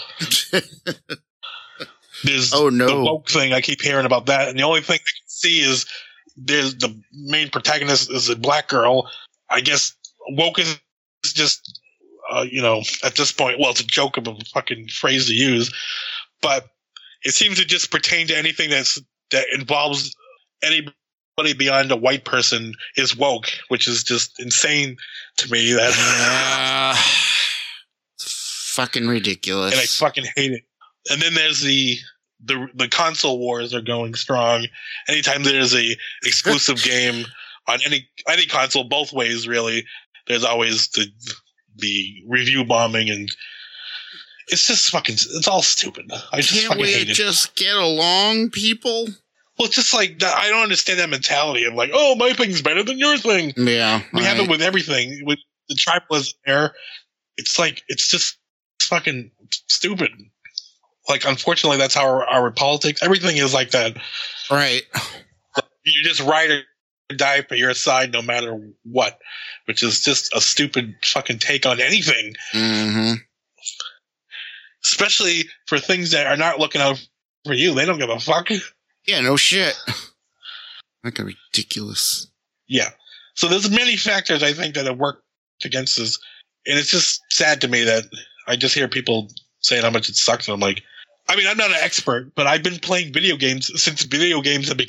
[SPEAKER 5] There's the woke thing. I keep hearing about that, and the only thing I can see is there's the main protagonist is a black girl. I guess woke is just, at this point, well, it's a joke of a fucking phrase to use, but it seems to just pertain to anything that involves anybody beyond a white person is woke, which is just insane to me. That
[SPEAKER 4] fucking ridiculous,
[SPEAKER 5] and I fucking hate it. And then there's the console wars are going strong. Anytime there's a exclusive game on any console, both ways really, there's always the review bombing, and it's just fucking. It's all stupid. I just
[SPEAKER 4] Can't
[SPEAKER 5] fucking
[SPEAKER 4] we
[SPEAKER 5] hate it.
[SPEAKER 4] Just get along, people?
[SPEAKER 5] Well, it's just like that. I don't understand that mentality of like, oh, my thing's better than your thing.
[SPEAKER 4] Yeah,
[SPEAKER 5] we have it with everything. With the tribalism there, it's like it's just fucking stupid. Like, unfortunately, that's how our politics. Everything is like that.
[SPEAKER 4] Right.
[SPEAKER 5] You just ride or die for your side, no matter what, which is just a stupid fucking take on anything.
[SPEAKER 4] Mm-hmm.
[SPEAKER 5] Especially for things that are not looking out for you. They don't give a fuck.
[SPEAKER 4] Yeah, no shit. Like ridiculous.
[SPEAKER 5] Yeah. So there's many factors I think that have worked against this, and it's just sad to me that I just hear people saying how much it sucks, and I'm like, I mean, I'm not an expert, but I've been playing video games since video games have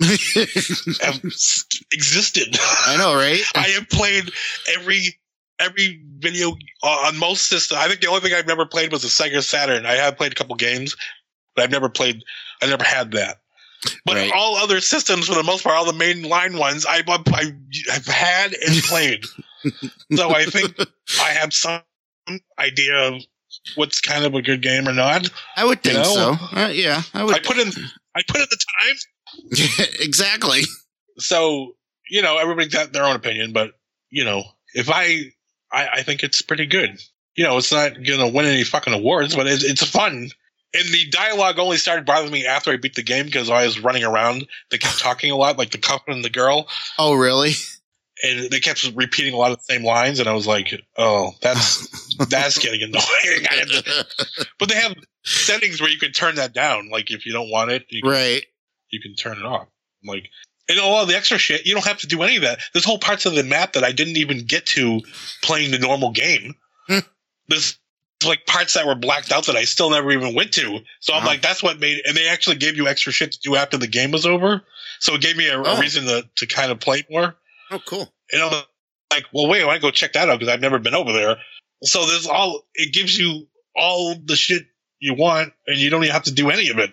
[SPEAKER 5] existed.
[SPEAKER 4] I know, right?
[SPEAKER 5] I have played every video on most systems. I think the only thing I've never played was the Sega Saturn. I have played a couple games, but I never had that. But
[SPEAKER 4] right.
[SPEAKER 5] All other systems, for the most part, all the mainline ones, I've had and played. So I think I have some idea of what's kind of a good game or not.
[SPEAKER 4] I would think so. Yeah, I would.
[SPEAKER 5] I put in the time.
[SPEAKER 4] Exactly.
[SPEAKER 5] So, everybody's got their own opinion, but, if I think it's pretty good. It's not going to win any fucking awards, but it's fun. And the dialogue only started bothering me after I beat the game because I was running around. They kept talking a lot, like the couple and the girl.
[SPEAKER 4] Oh, really?
[SPEAKER 5] And they kept repeating a lot of the same lines, and I was like, oh, that's getting annoying. But they have settings where you can turn that down. Like, if you don't want it, you can turn it off. Like, and all the extra shit, you don't have to do any of that. There's whole parts of the map that I didn't even get to playing the normal game. There's like parts that were blacked out that I still never even went to. So I'm like, that's what made it. And they actually gave you extra shit to do after the game was over. So it gave me a reason to kind of play more.
[SPEAKER 4] Oh, cool.
[SPEAKER 5] And I'm like, well, wait, I want to go check that out because I've never been over there. So it gives you all the shit you want, and you don't even have to do any of it.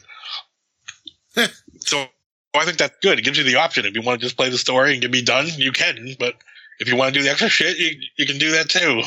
[SPEAKER 5] So I think that's good. It gives you the option. If you want to just play the story and get me done, you can. But if you want to do the extra shit, you can do that too.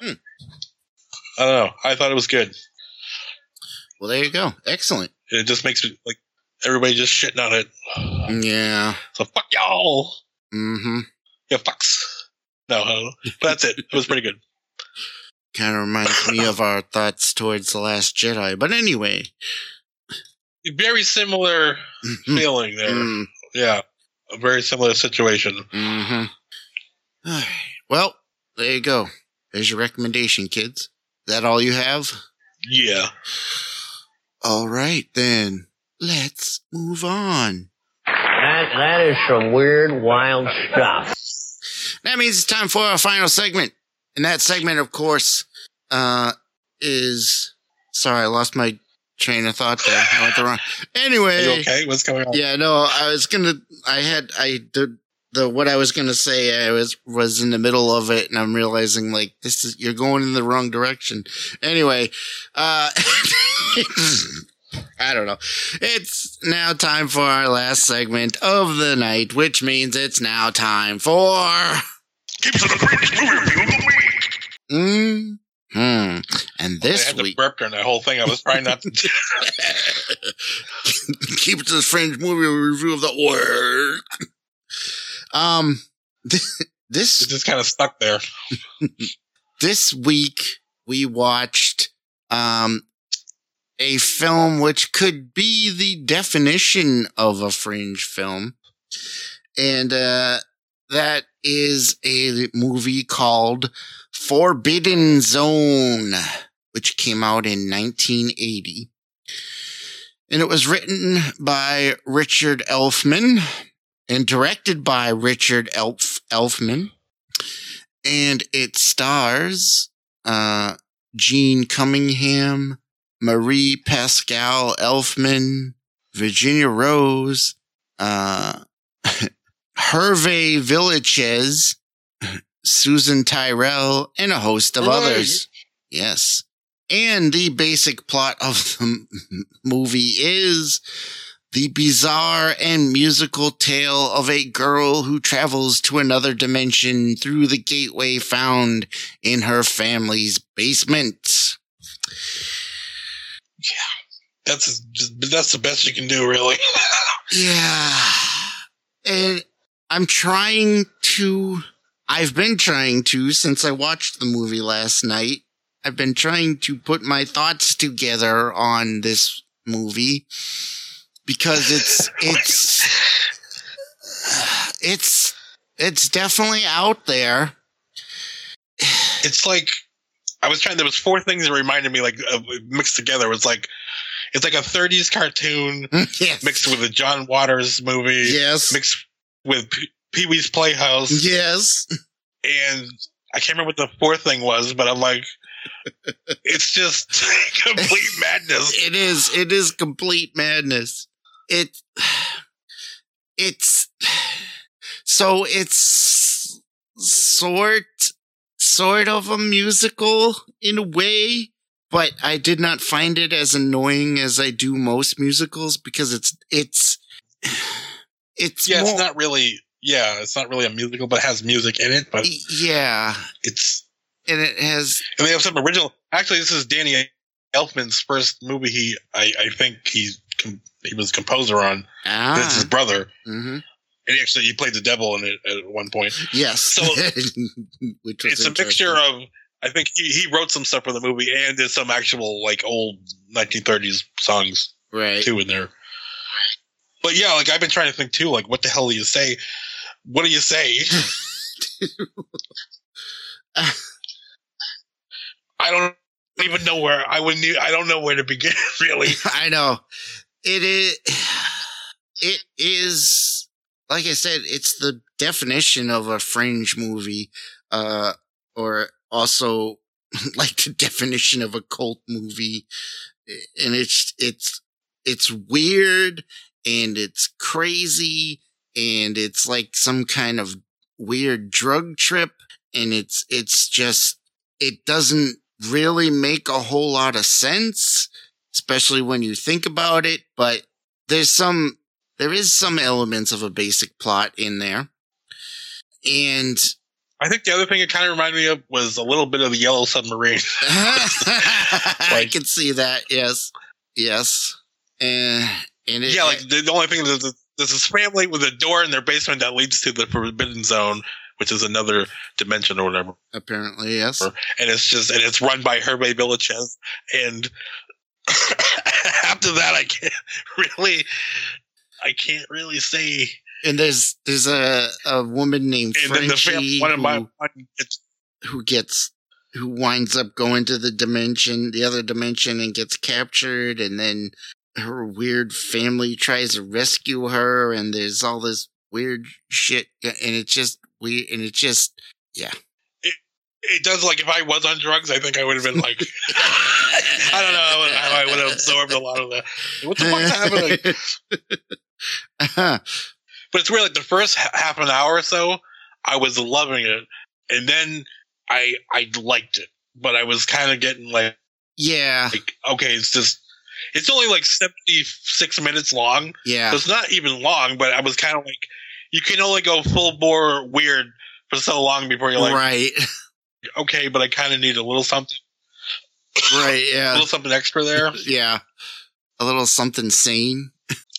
[SPEAKER 5] I don't know. I thought it was good.
[SPEAKER 4] Well, there you go. Excellent.
[SPEAKER 5] It just makes it like everybody just shitting on it.
[SPEAKER 4] Yeah.
[SPEAKER 5] So fuck y'all.
[SPEAKER 4] Mm-hmm.
[SPEAKER 5] Yeah, fucks. No, but that's it. It was pretty good.
[SPEAKER 4] Kind of reminds me of our thoughts towards The Last Jedi. But anyway.
[SPEAKER 5] Very similar feeling there. Yeah. A very similar situation.
[SPEAKER 4] Mm-hmm. All right. Well, there you go. There's your recommendation, kids. Is that all you have?
[SPEAKER 5] Yeah.
[SPEAKER 4] All right, then. Let's move on.
[SPEAKER 6] That is some weird, wild stuff.
[SPEAKER 4] That means it's time for our final segment. And that segment, of course, is... Sorry, I lost my train of thought there. I went the wrong... Anyway...
[SPEAKER 5] Are you okay? What's going on?
[SPEAKER 4] Yeah, no, I was gonna... what I was gonna say, I was in the middle of it, and I'm realizing, like, you're going in the wrong direction. Anyway, I don't know. It's now time for our last segment of the night, which means it's now time for...
[SPEAKER 5] Keep to the greatest movie review of the week.
[SPEAKER 4] And this
[SPEAKER 5] I had
[SPEAKER 4] week...
[SPEAKER 5] to burp during that whole thing. I was trying not to...
[SPEAKER 4] Keep it to the fringe movie review of the world. This...
[SPEAKER 5] It just kind of stuck there.
[SPEAKER 4] This week, we watched... a film which could be the definition of a fringe film. And that is a movie called Forbidden Zone, which came out in 1980. And it was written by Richard Elfman and directed by Richard Elfman. And it stars Gene Cunningham, Marie Pascal Elfman, Virginia Rose, Hervé Villechaize, Susan Tyrrell, and a host of others. Yes. And the basic plot of the movie is the bizarre and musical tale of a girl who travels to another dimension through the gateway found in her family's basement.
[SPEAKER 5] Yeah, that's the best you can do, really.
[SPEAKER 4] Yeah. And I've been trying to, since I watched the movie last night, I've been trying to put my thoughts together on this movie because it's definitely out there.
[SPEAKER 5] It's like, there was four things that reminded me, like, mixed together. It was like, it's like a 30s cartoon
[SPEAKER 4] Yes.
[SPEAKER 5] mixed with a John Waters movie.
[SPEAKER 4] Yes.
[SPEAKER 5] Mixed with Pee-wee's Playhouse.
[SPEAKER 4] Yes.
[SPEAKER 5] And I can't remember what the fourth thing was, but I'm like, it's just complete madness.
[SPEAKER 4] It is complete madness. It's sort of a musical in a way, but I did not find it as annoying as I do most musicals because it's
[SPEAKER 5] yeah, it's not really a musical, but it has music in it. But
[SPEAKER 4] yeah, and they
[SPEAKER 5] have some original. Actually, this is Danny Elfman's first movie. I think he was composer on. This is his brother.
[SPEAKER 4] Mm-hmm.
[SPEAKER 5] And he played the devil in it at one point.
[SPEAKER 4] Yes.
[SPEAKER 5] So it's a mixture of, I think he wrote some stuff for the movie and did some actual, like, old 1930s songs too in there. But yeah, like, I've been trying to think too, like, what the hell do you say? What do you say? I don't even know where I don't know where to begin, really.
[SPEAKER 4] I know. It is, like I said, it's the definition of a fringe movie, or also like the definition of a cult movie. And it's weird and it's crazy and it's like some kind of weird drug trip. And it's just, it doesn't really make a whole lot of sense, especially when you think about it, but there is some elements of a basic plot in there. And
[SPEAKER 5] I think the other thing it kind of reminded me of was a little bit of the Yellow Submarine.
[SPEAKER 4] I can see that. Yes. And
[SPEAKER 5] the only thing is there's this family with a door in their basement that leads to the Forbidden Zone, which is another dimension or whatever.
[SPEAKER 4] Apparently, yes.
[SPEAKER 5] And it's run by Hervé Villechaize. And after that, I can't really say.
[SPEAKER 4] And there's a woman named Frenchie. who winds up going to the other dimension and gets captured, and then her weird family tries to rescue her, and there's all this weird shit, and it's just weird, and it's just, yeah.
[SPEAKER 5] It does, like, if I was on drugs, I think I would have been like, I don't know how I would have absorbed a lot of that. What the fuck's happening? But it's weird, like, the first half an hour or so, I was loving it, and then I liked it, but I was kind of getting like, okay, it's only like 76 minutes long.
[SPEAKER 4] Yeah.
[SPEAKER 5] So it's not even long, but I was kind of like, you can only go full bore weird for so long before you're like,
[SPEAKER 4] right.
[SPEAKER 5] Okay, but I kind of need a little something.
[SPEAKER 4] Right, yeah.
[SPEAKER 5] A little something extra there.
[SPEAKER 4] Yeah. A little something sane.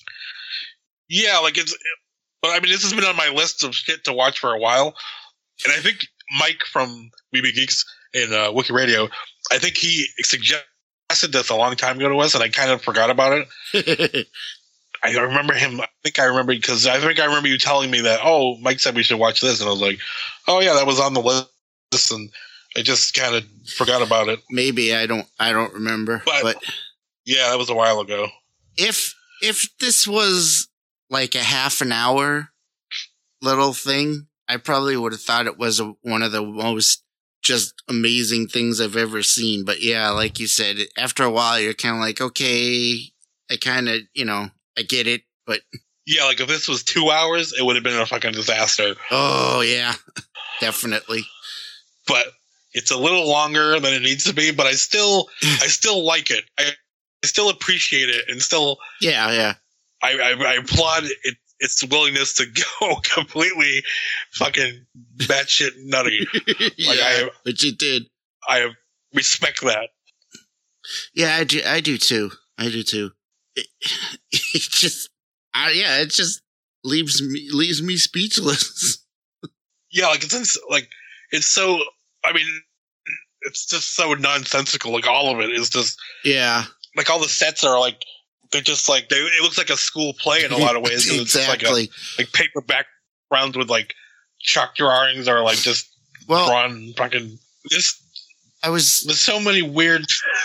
[SPEAKER 5] Yeah, like but I mean, this has been on my list of shit to watch for a while. And I think Mike from BB Geeks and Wiki Radio, I think he suggested this a long time ago to us, and I kind of forgot about it. I remember him. I think I remember you telling me that, oh, Mike said we should watch this. And I was like, oh, yeah, that was on the list. And I just kind of forgot about it.
[SPEAKER 4] Maybe I don't remember. But
[SPEAKER 5] yeah, that was a while ago.
[SPEAKER 4] If this was like a half an hour little thing, I probably would have thought it was one of the most just amazing things I've ever seen. But yeah, like you said, after a while, you're kind of like, okay, I kind of, I get it. But
[SPEAKER 5] yeah, like if this was 2 hours, it would have been a fucking disaster.
[SPEAKER 4] Oh, yeah, definitely.
[SPEAKER 5] But it's a little longer than it needs to be, but I still like it. I still appreciate it, and still,
[SPEAKER 4] yeah.
[SPEAKER 5] I applaud its willingness to go completely fucking batshit nutty.
[SPEAKER 4] But you did.
[SPEAKER 5] I respect that.
[SPEAKER 4] Yeah, I do too. It just, it just leaves me speechless.
[SPEAKER 5] Yeah, like it's so. I mean, it's just so nonsensical. Like all of it is just.
[SPEAKER 4] Yeah.
[SPEAKER 5] Like all the sets are like. They're just like it looks like a school play in a lot of ways.
[SPEAKER 4] Exactly.
[SPEAKER 5] It's just like paper backgrounds with like chalk drawings or like just drawn fucking. There's so many weird.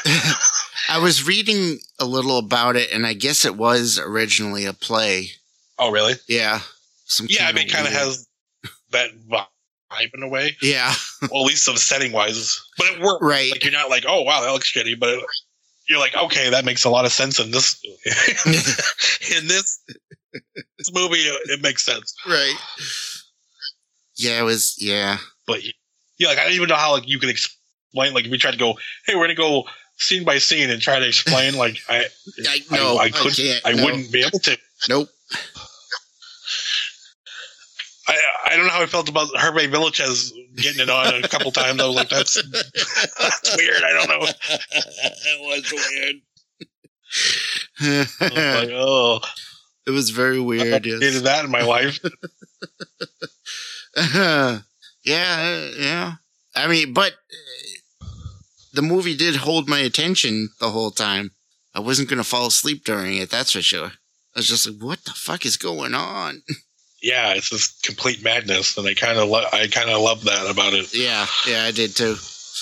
[SPEAKER 4] I was reading a little about it, and I guess it was originally a play.
[SPEAKER 5] Oh, really?
[SPEAKER 4] Yeah.
[SPEAKER 5] I mean, it kind of has that vibe in a way.
[SPEAKER 4] Yeah.
[SPEAKER 5] Well, at least some setting wise, but it works.
[SPEAKER 4] Right.
[SPEAKER 5] Like you're not like, oh wow, that looks shitty, but you're like, okay, that makes a lot of sense in this. In this movie, it makes sense.
[SPEAKER 4] Right. Yeah, it was. Yeah.
[SPEAKER 5] But yeah, like I don't even know how like you can explain. Like if you try to go, hey, we're gonna go scene by scene and try to explain. Like I wouldn't be able to.
[SPEAKER 4] Nope.
[SPEAKER 5] I don't know how I felt about Hervé Villechaize getting it on a couple times. I was like, that's weird. I don't know.
[SPEAKER 4] It was weird.
[SPEAKER 5] I was like, oh.
[SPEAKER 4] It was very weird.
[SPEAKER 5] I needed that in my life.
[SPEAKER 4] Yeah. I mean, but the movie did hold my attention the whole time. I wasn't going to fall asleep during it, that's for sure. I was just like, what the fuck is going on?
[SPEAKER 5] Yeah, it's this complete madness, and I kind of love that about it.
[SPEAKER 4] Yeah, I did too.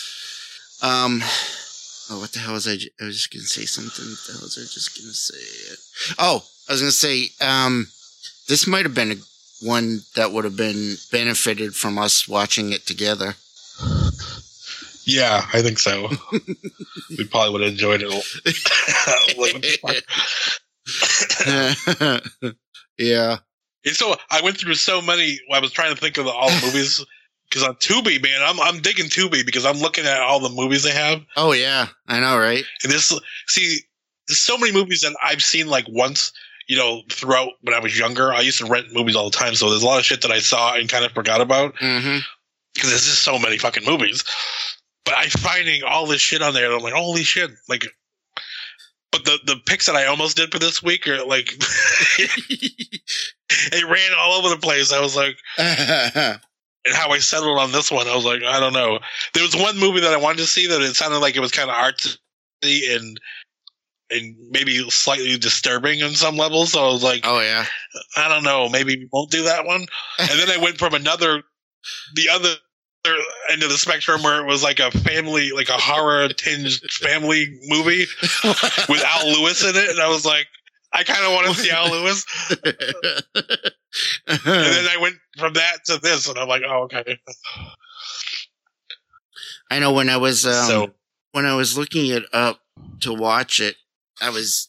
[SPEAKER 4] What the hell was I was just gonna say something. What the hell was I just gonna say? Oh, I was gonna say, this might have been one that would have been benefited from us watching it together.
[SPEAKER 5] Yeah, I think so. We probably would have enjoyed
[SPEAKER 4] it. Yeah.
[SPEAKER 5] And so I went through so many. I was trying to think of all the movies because on Tubi, man, I'm digging Tubi because I'm looking at all the movies they have.
[SPEAKER 4] Oh yeah, I know, right?
[SPEAKER 5] And there's so many movies that I've seen like once, throughout when I was younger. I used to rent movies all the time, so there's a lot of shit that I saw and kind of forgot about because there's just so many fucking movies. But I'm finding all this shit on there, and I'm like, holy shit, like. But the picks that I almost did for this week are like, it ran all over the place. I was like, and how I settled on this one, I was like, I don't know. There was one movie that I wanted to see that it sounded like it was kind of artsy and maybe slightly disturbing on some levels. So I was like,
[SPEAKER 4] oh yeah,
[SPEAKER 5] I don't know, maybe we won't do that one. And then I went from the other end of the spectrum where it was like a family, like a horror tinged family movie with Al Lewis in it, and I was like, I kind of want to see Al Lewis. And then I went from that to this, and I'm like, oh, okay.
[SPEAKER 4] I know when I was looking it up to watch it, I was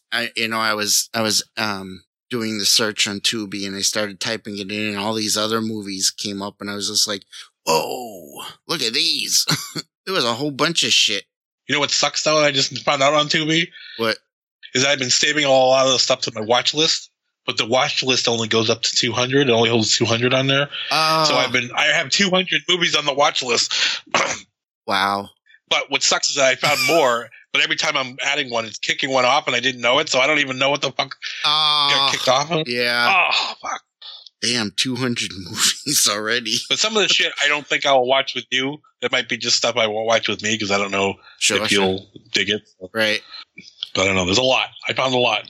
[SPEAKER 4] doing the search on Tubi, and I started typing it in, and all these other movies came up, and I was just like, whoa, look at these. There was a whole bunch of shit.
[SPEAKER 5] You know what sucks though? I just found out on Tubi.
[SPEAKER 4] What?
[SPEAKER 5] Is I've been saving a lot of the stuff to my watch list, but the watch list only goes up to 200. It only holds 200 on there.
[SPEAKER 4] Oh.
[SPEAKER 5] So I have 200 movies on the watch list.
[SPEAKER 4] Wow.
[SPEAKER 5] But what sucks is that I found more, but every time I'm adding one, it's kicking one off, and I didn't know it, so I don't even know what the fuck got kicked off of.
[SPEAKER 4] Yeah.
[SPEAKER 5] Oh, fuck.
[SPEAKER 4] Damn, 200 movies already.
[SPEAKER 5] But some of the shit I don't think I'll watch with you. It might be just stuff I won't watch with me, because I don't know if you'll dig it.
[SPEAKER 4] Right.
[SPEAKER 5] But I don't know. There's a lot. I found a lot.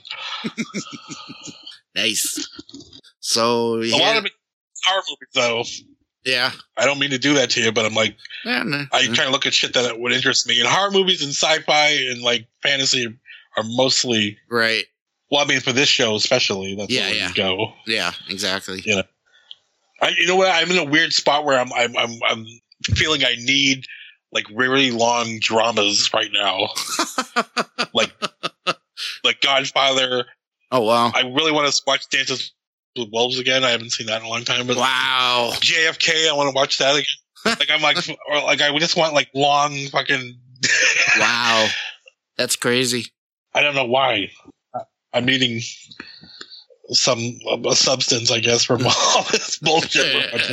[SPEAKER 4] Nice. So,
[SPEAKER 5] yeah. A lot of it horror movies, though.
[SPEAKER 4] Yeah.
[SPEAKER 5] I don't mean to do that to you, but I'm like,
[SPEAKER 4] I
[SPEAKER 5] try to look at shit that would interest me. And horror movies and sci-fi and like fantasy are mostly
[SPEAKER 4] right.
[SPEAKER 5] Well, I mean, for this show especially, that's where we go.
[SPEAKER 4] Yeah, exactly.
[SPEAKER 5] You know, you know what? I'm in a weird spot where I'm feeling I need like really long dramas right now, like Godfather. Oh wow! I really want to watch Dances with Wolves again. I haven't seen that in a long time. But
[SPEAKER 4] wow,
[SPEAKER 5] JFK, I want to watch that again. Like I'm like, or like I just want like long fucking.
[SPEAKER 4] Wow, that's crazy. I
[SPEAKER 5] don't know why. I'm needing a substance, I guess, from all this bullshit.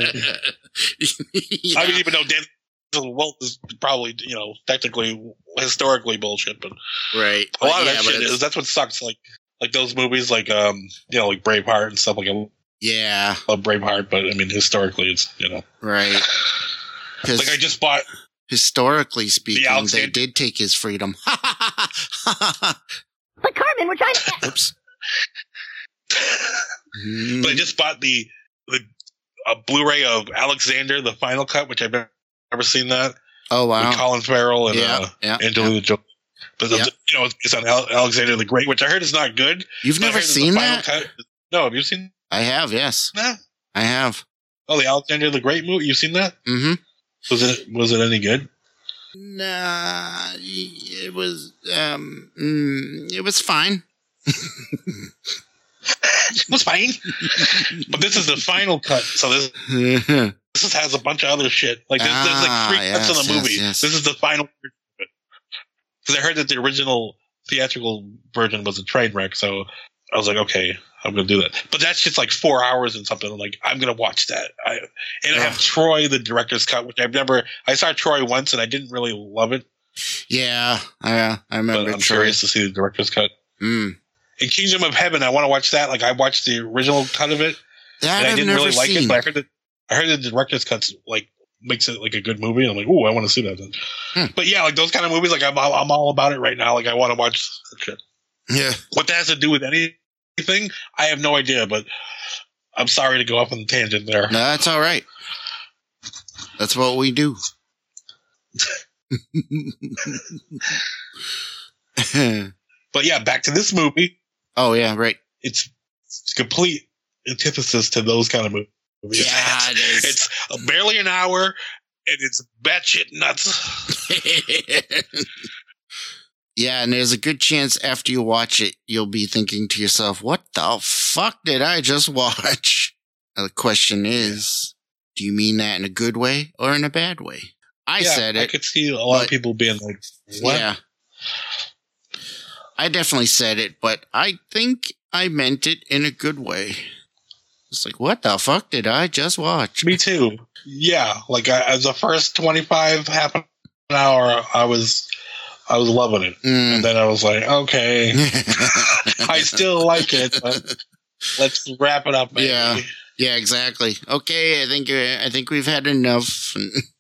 [SPEAKER 5] Yeah. I don't even know Dances with Wolves is probably, you know, technically, historically bullshit, but
[SPEAKER 4] right.
[SPEAKER 5] A lot of that shit is. That's what sucks. Like those movies, like you know, like Braveheart and stuff. Like I love Braveheart, but I mean, historically, it's
[SPEAKER 4] right.
[SPEAKER 5] Like I just bought.
[SPEAKER 4] Historically speaking, they did take his freedom.
[SPEAKER 7] But Carmen, we're trying to.
[SPEAKER 4] Oops.
[SPEAKER 5] But I just bought the Blu-ray of Alexander, the final cut, which I've never seen that.
[SPEAKER 4] Oh wow!
[SPEAKER 5] With Colin Farrell and Angelina Jolie. But you know, it's on Alexander the Great, which I heard is not good.
[SPEAKER 4] You've never seen that?
[SPEAKER 5] No, have you seen?
[SPEAKER 4] I have. Yes.
[SPEAKER 5] Nah.
[SPEAKER 4] I have.
[SPEAKER 5] Oh, the Alexander the Great movie. You've seen that?
[SPEAKER 4] Mm-hmm.
[SPEAKER 5] Was it any good?
[SPEAKER 4] Nah, it was fine.
[SPEAKER 5] It was fine. But this is the final cut, so this has a bunch of other shit. Like there's like 3 cuts of the movie.
[SPEAKER 4] Yes.
[SPEAKER 5] This is the final cut. Because I heard that the original theatrical version was a train wreck, so I was like, okay, I'm gonna do that. But that shit's like 4 hours and something. I'm like, I'm gonna watch that. I have Troy, the director's cut, which I saw Troy once and I didn't really love it.
[SPEAKER 4] Yeah, I remember.
[SPEAKER 5] But I'm curious to see the director's cut.
[SPEAKER 4] Mm.
[SPEAKER 5] In Kingdom of Heaven, I want to watch that. Like I watched the original cut of it, and I didn't really like it. But I heard the director's cuts like makes it like a good movie. And I'm like, ooh, I want to see that. Then. But yeah, like those kind of movies, like I'm all about it right now. Like I want to watch that shit.
[SPEAKER 4] Yeah.
[SPEAKER 5] What that has to do with anything, I have no idea. But I'm sorry to go off on a tangent there.
[SPEAKER 4] No, that's all right. That's what we do.
[SPEAKER 5] But yeah, back to this movie.
[SPEAKER 4] Oh yeah, right.
[SPEAKER 5] It's complete antithesis to those kind of movies.
[SPEAKER 4] Yeah, it is.
[SPEAKER 5] It's barely an hour, and it's batshit nuts.
[SPEAKER 4] Yeah, and there's a good chance after you watch it, you'll be thinking to yourself, "What the fuck did I just watch?" The question is, do you mean that in a good way or in a bad way? I said it.
[SPEAKER 5] I could see a lot of people being like, "What?"
[SPEAKER 4] Yeah. I definitely said it, but I think I meant it in a good way. It's like, what the fuck did I just watch?
[SPEAKER 5] Me too. Yeah, like as the first 25 half an hour, I was loving it, and then I was like, okay, I still like it, but let's wrap it up. Maybe.
[SPEAKER 4] Yeah, exactly. Okay, I think we've had enough.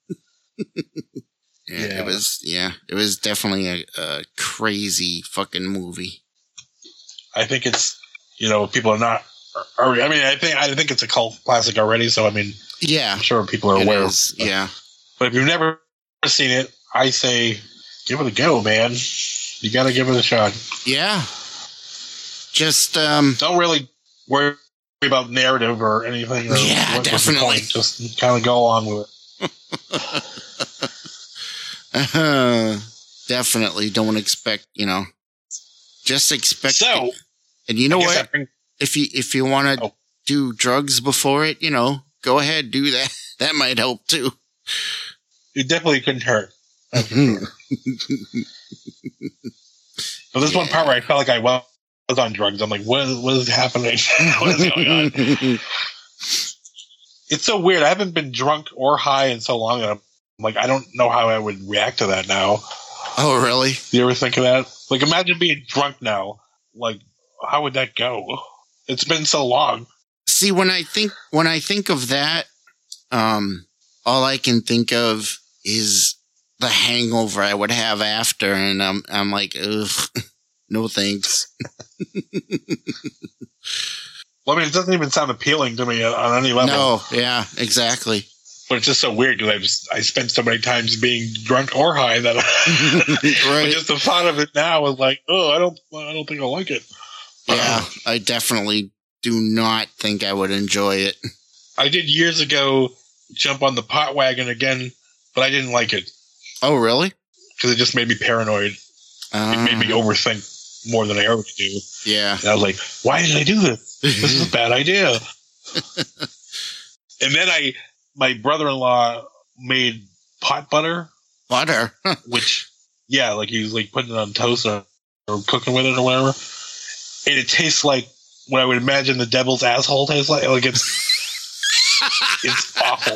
[SPEAKER 4] It was definitely a crazy fucking movie.
[SPEAKER 5] I think it's, people are not. I think it's a cult classic already. So I mean,
[SPEAKER 4] yeah,
[SPEAKER 5] I'm sure people are aware.
[SPEAKER 4] Yeah,
[SPEAKER 5] But if you've never seen it, I say give it a go, man. You got to give it a shot.
[SPEAKER 4] Yeah. Just
[SPEAKER 5] don't really worry about narrative or anything. Or
[SPEAKER 4] yeah, definitely.
[SPEAKER 5] Just kind of go along with
[SPEAKER 4] it. Definitely don't expect, just expect.
[SPEAKER 5] So,
[SPEAKER 4] and you know what? If you want to do drugs before it, go ahead, do that. That might help too.
[SPEAKER 5] It definitely couldn't hurt. That's for sure. But this one part where I felt like I was on drugs. I'm like, what is happening? What is going on? It's so weird. I haven't been drunk or high in so long. I'm like, I don't know how I would react to that now.
[SPEAKER 4] Oh, really?
[SPEAKER 5] You ever think of that? Like, imagine being drunk now. Like, how would that go? It's been so long.
[SPEAKER 4] See, when I think of that, all I can think of is the hangover I would have after, and I'm like, ugh, no thanks.
[SPEAKER 5] Well, I mean, it doesn't even sound appealing to me on any level.
[SPEAKER 4] No, yeah, exactly.
[SPEAKER 5] But it's just so weird because I spent so many times being drunk or high that
[SPEAKER 4] right.
[SPEAKER 5] Just the thought of it now is like, oh, I don't think I'll like it.
[SPEAKER 4] Yeah, I definitely do not think I would enjoy it.
[SPEAKER 5] I did years ago jump on the pot wagon again, but I didn't like it.
[SPEAKER 4] Oh, really?
[SPEAKER 5] Because it just made me paranoid. It made me overthink more than I already do.
[SPEAKER 4] Yeah.
[SPEAKER 5] And I was like, why did I do this? This is a bad idea. And then my brother-in-law made pot butter.
[SPEAKER 4] Butter?
[SPEAKER 5] Which, yeah, like he was like putting it on toast or cooking with it or whatever. And it tastes like what I would imagine the devil's asshole tastes like. Like it's awful.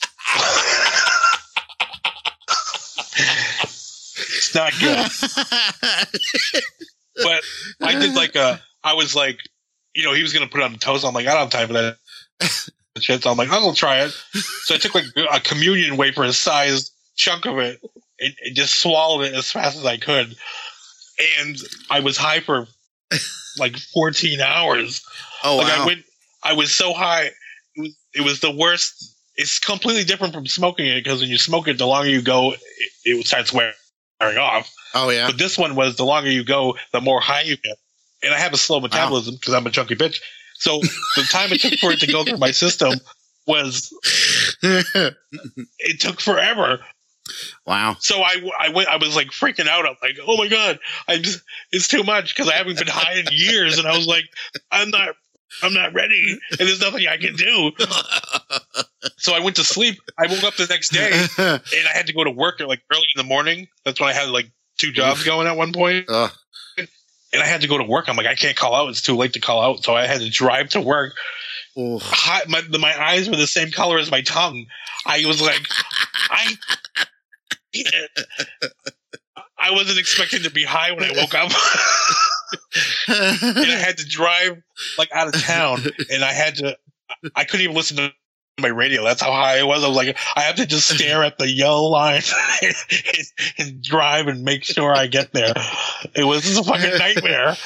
[SPEAKER 5] It's not good. But I did I was like, he was going to put it on the toast. I'm like, I don't have time for that shit. So I'm like, I'm going to try it. So I took like a communion wafer sized chunk of it and just swallowed it as fast as I could. And I was high for like 14 hours.
[SPEAKER 4] Oh, wow.
[SPEAKER 5] I was so high. It was the worst. It's completely different from smoking it because when you smoke it, the longer you go, it starts wearing off.
[SPEAKER 4] Oh, yeah.
[SPEAKER 5] But this one was the longer you go, the more high you get. And I have a slow metabolism because I'm a chunky bitch. So the time it took for it to go through my system it took forever.
[SPEAKER 4] Wow.
[SPEAKER 5] So I was like freaking out. I'm like, oh my God, it's too much because I haven't been high in years. And I was like, I'm not ready. And there's nothing I can do. So I went to sleep. I woke up the next day and I had to go to work at like early in the morning. That's when I had like 2 jobs going at one point. And I had to go to work. I'm like, I can't call out. It's too late to call out. So I had to drive to work. My eyes were the same color as my tongue. I was like, I wasn't expecting to be high when I woke up. And I had to drive like out of town, and I couldn't even listen to my radio. That's how high I was. I was like, I have to just stare at the yellow line and drive and make sure I get there. It was just a fucking nightmare.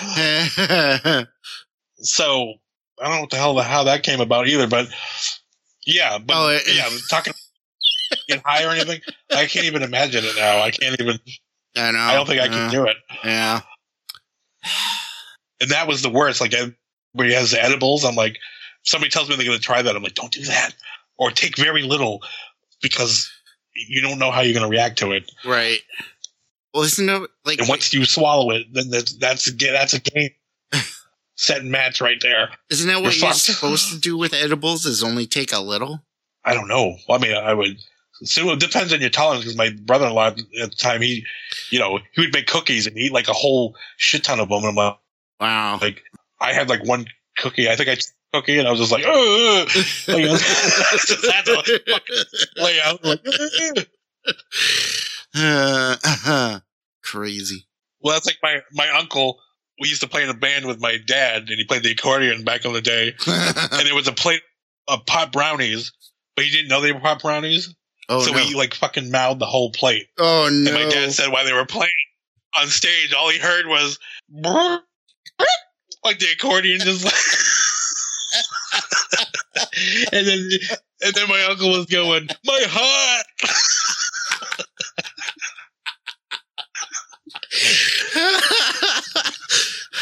[SPEAKER 5] So I don't know what the hell how that came about either, but yeah, talking get high or anything. I can't even imagine it now. I can't even.
[SPEAKER 4] I know.
[SPEAKER 5] I don't think I can do it.
[SPEAKER 4] Yeah.
[SPEAKER 5] And that was the worst. Like everybody has edibles. I'm like, somebody tells me they're going to try that. I'm like, don't do that, or take very little because you don't know how you're going to react to it.
[SPEAKER 4] Right. Well, isn't it like?
[SPEAKER 5] And once you swallow it, then that's a game. Set and match right there.
[SPEAKER 4] Isn't that what you're supposed to do with edibles? Is only take a little?
[SPEAKER 5] I don't know. I mean, I would. So it depends on your tolerance. Because my brother-in-law at the time, he would make cookies and eat like a whole shit ton of them. And I'm like,
[SPEAKER 4] wow.
[SPEAKER 5] Like I had like one cookie. I think I took a cookie and I was just like, had to lay out. Like,
[SPEAKER 4] crazy.
[SPEAKER 5] Well, that's like my uncle. We used to play in a band with my dad, and he played the accordion back in the day. And there was a plate of pot brownies, but he didn't know they were pot brownies.
[SPEAKER 4] Oh,
[SPEAKER 5] so he like fucking mouthed the whole plate.
[SPEAKER 4] Oh no!
[SPEAKER 5] And my dad said while they were playing on stage, all he heard was like the accordion just like. and then my uncle was going, my heart.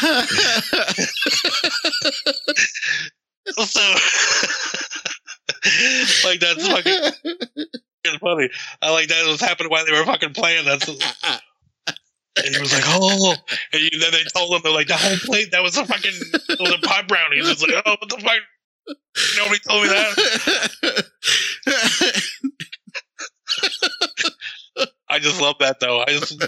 [SPEAKER 5] So, like, that's fucking funny. I like that it was happening while they were fucking playing. That's. And he was like, oh. And then they told him, they're like, the whole plate, that was a fucking, it was a pot brownie. It's like, oh, what the fuck? Nobody told me that. I just love that, though. I just.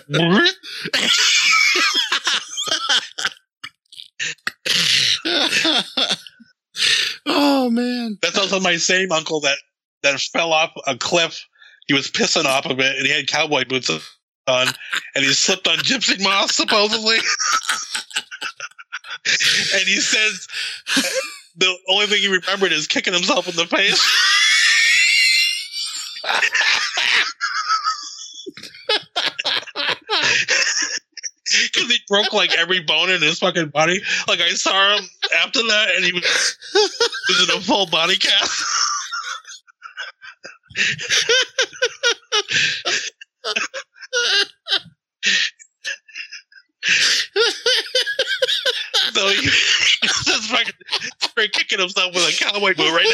[SPEAKER 4] Oh, man.
[SPEAKER 5] That's also my same uncle that fell off a cliff. He was pissing off of it, and he had cowboy boots on, and he slipped on gypsy moss, supposedly. And he says the only thing he remembered is kicking himself in the face. Because he broke like every bone in his fucking body. Like I saw him after that, and he was in a full body cast. So he's just fucking straight kicking himself with a cowboy boot right now.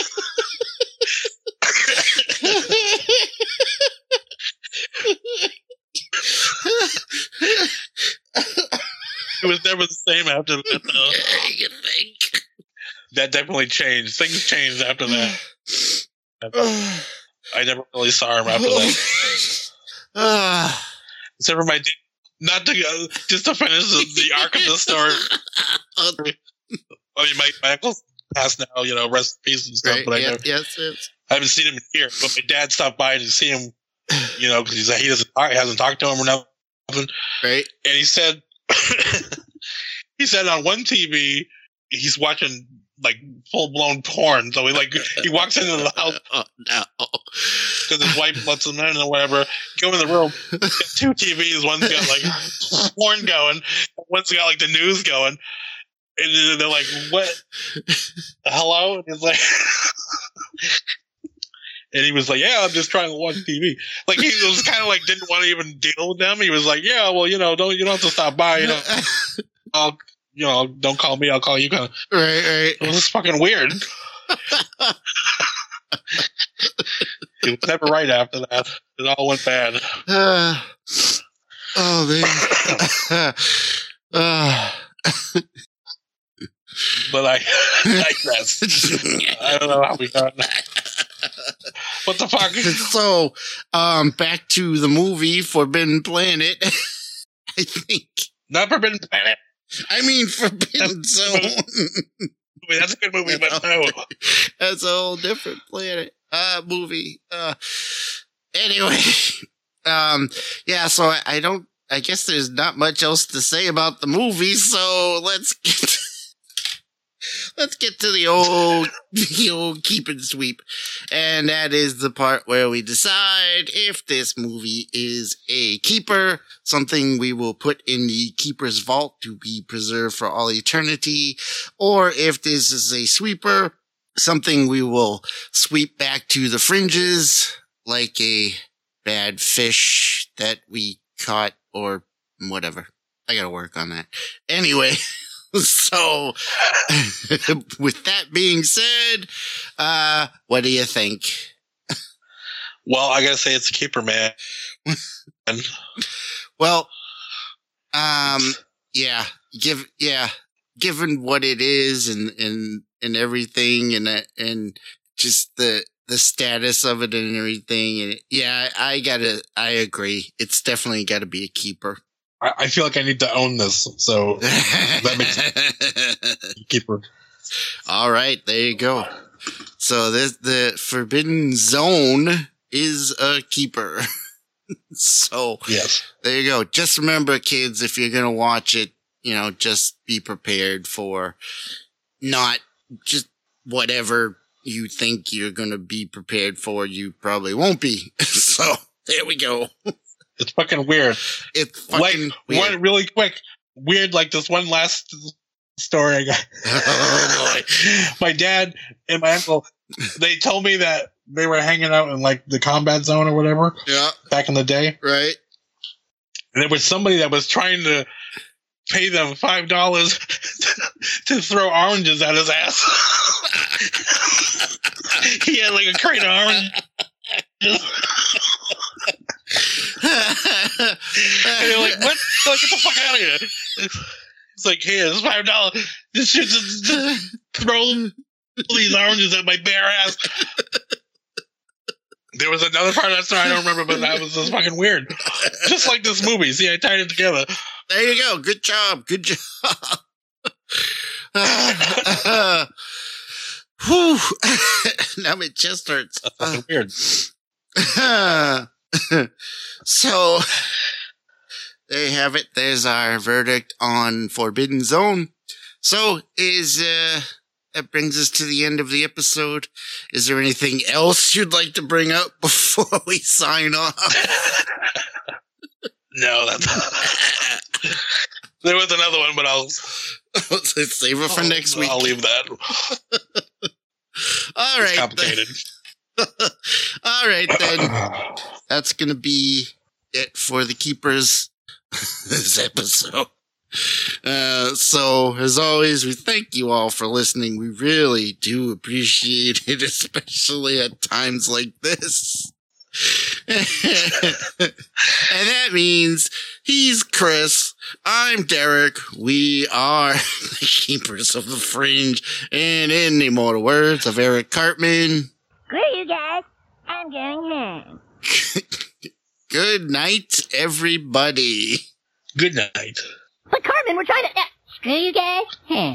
[SPEAKER 5] It was never the same after that, though.
[SPEAKER 4] You think?
[SPEAKER 5] That definitely changed. Things changed after that. I never really saw him after that. Except for my... Not to just to finish the arc of the story. I mean, my uncle's passed now, you know, rest in peace and stuff.
[SPEAKER 4] Right,
[SPEAKER 5] but
[SPEAKER 4] yes.
[SPEAKER 5] I haven't seen him here. But my dad stopped by to see him, you know, because he hasn't talked to him or nothing.
[SPEAKER 4] Right.
[SPEAKER 5] And he said, he said on one TV he's watching like full blown porn. So he walks into the house.
[SPEAKER 4] Oh no!
[SPEAKER 5] Because his wife lets him in or whatever. Go in the room. Two TVs. One's got like porn going. One's got like the news going. And they're like, "What? Hello?" And he's like, and he was like, "Yeah, I'm just trying to watch TV." Like he was kind of like didn't want to even deal with them. He was like, "Yeah, well, you know, you don't have to stop by. You know, don't call me. I'll call you." Kind of.
[SPEAKER 4] Right.
[SPEAKER 5] It was fucking weird. It was never right after that. It all went bad.
[SPEAKER 4] Oh man.
[SPEAKER 5] But I digress. I don't know how we got that. What the fuck?
[SPEAKER 4] So, back to the movie Forbidden Planet. I think.
[SPEAKER 5] Not Forbidden Planet.
[SPEAKER 4] I mean Forbidden Zone.
[SPEAKER 5] That's a good movie, but no.
[SPEAKER 4] That's a whole different planet. Movie. Anyway. Yeah, so I guess there's not much else to say about the movie, so let's get to the old keep and sweep. And that is the part where we decide if this movie is a keeper, something we will put in the keeper's vault to be preserved for all eternity, or if this is a sweeper, something we will sweep back to the fringes, like a bad fish that we caught or whatever. I gotta work on that. Anyway. So, with that being said, what do you think?
[SPEAKER 5] Well, I gotta say it's a keeper, man.
[SPEAKER 4] Well, given what it is and everything and just the status of it and everything, and I agree. It's definitely gotta be a keeper.
[SPEAKER 5] I feel like I need to own this, so that makes sense. Keeper.
[SPEAKER 4] All right, there you go. So the Forbidden Zone is a keeper. So
[SPEAKER 5] yes,
[SPEAKER 4] there you go. Just remember, kids, if you're gonna watch it, you know, just be prepared for not just whatever you think you're gonna be prepared for. You probably won't be. So there we go.
[SPEAKER 5] It's fucking weird.
[SPEAKER 4] It's fucking weird.
[SPEAKER 5] One really quick, weird, like this one last story I got.
[SPEAKER 4] Oh boy.
[SPEAKER 5] My dad and my uncle, they told me that they were hanging out in like the combat zone or whatever.
[SPEAKER 4] Yeah.
[SPEAKER 5] Back in the day.
[SPEAKER 4] Right.
[SPEAKER 5] And there was somebody that was trying to pay them $5 to throw oranges at his ass. He had like a crate of oranges. And they're like, what? Like, get the fuck out of here. It's like, hey, it's $5. This shit just throw these oranges at my bare ass. There was another part of that story I don't remember, but that was just fucking weird. Just like this movie. See, I tied it together.
[SPEAKER 4] There you go. Good job. Good job. Whew. Now my chest hurts.
[SPEAKER 5] That's fucking weird.
[SPEAKER 4] So, there you have it. There's our verdict on Forbidden Zone. So, that brings us to the end of the episode. Is there anything else you'd like to bring up before we sign off?
[SPEAKER 5] No, that's... There was another one, but I'll
[SPEAKER 4] save it for next week.
[SPEAKER 5] I'll leave that.
[SPEAKER 4] All right.
[SPEAKER 5] It's complicated.
[SPEAKER 4] All right, then. That's going to be it for the Keepers this episode. So, as always, we thank you all for listening. We really do appreciate it, especially at times like this. And that means he's Chris, I'm Derek, we are the Keepers of the Fringe, and in the immortal words of Eric Cartman,
[SPEAKER 7] screw you guys, I'm going home.
[SPEAKER 4] Good night, everybody.
[SPEAKER 5] Good night.
[SPEAKER 7] But Cartman, we're trying to... screw you guys, home.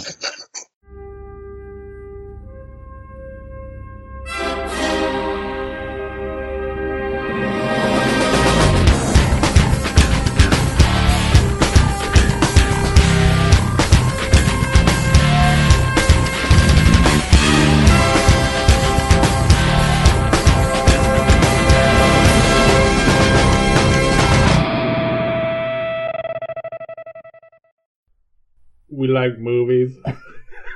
[SPEAKER 8] We like movies.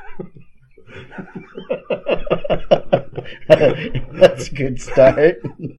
[SPEAKER 2] That's a good start.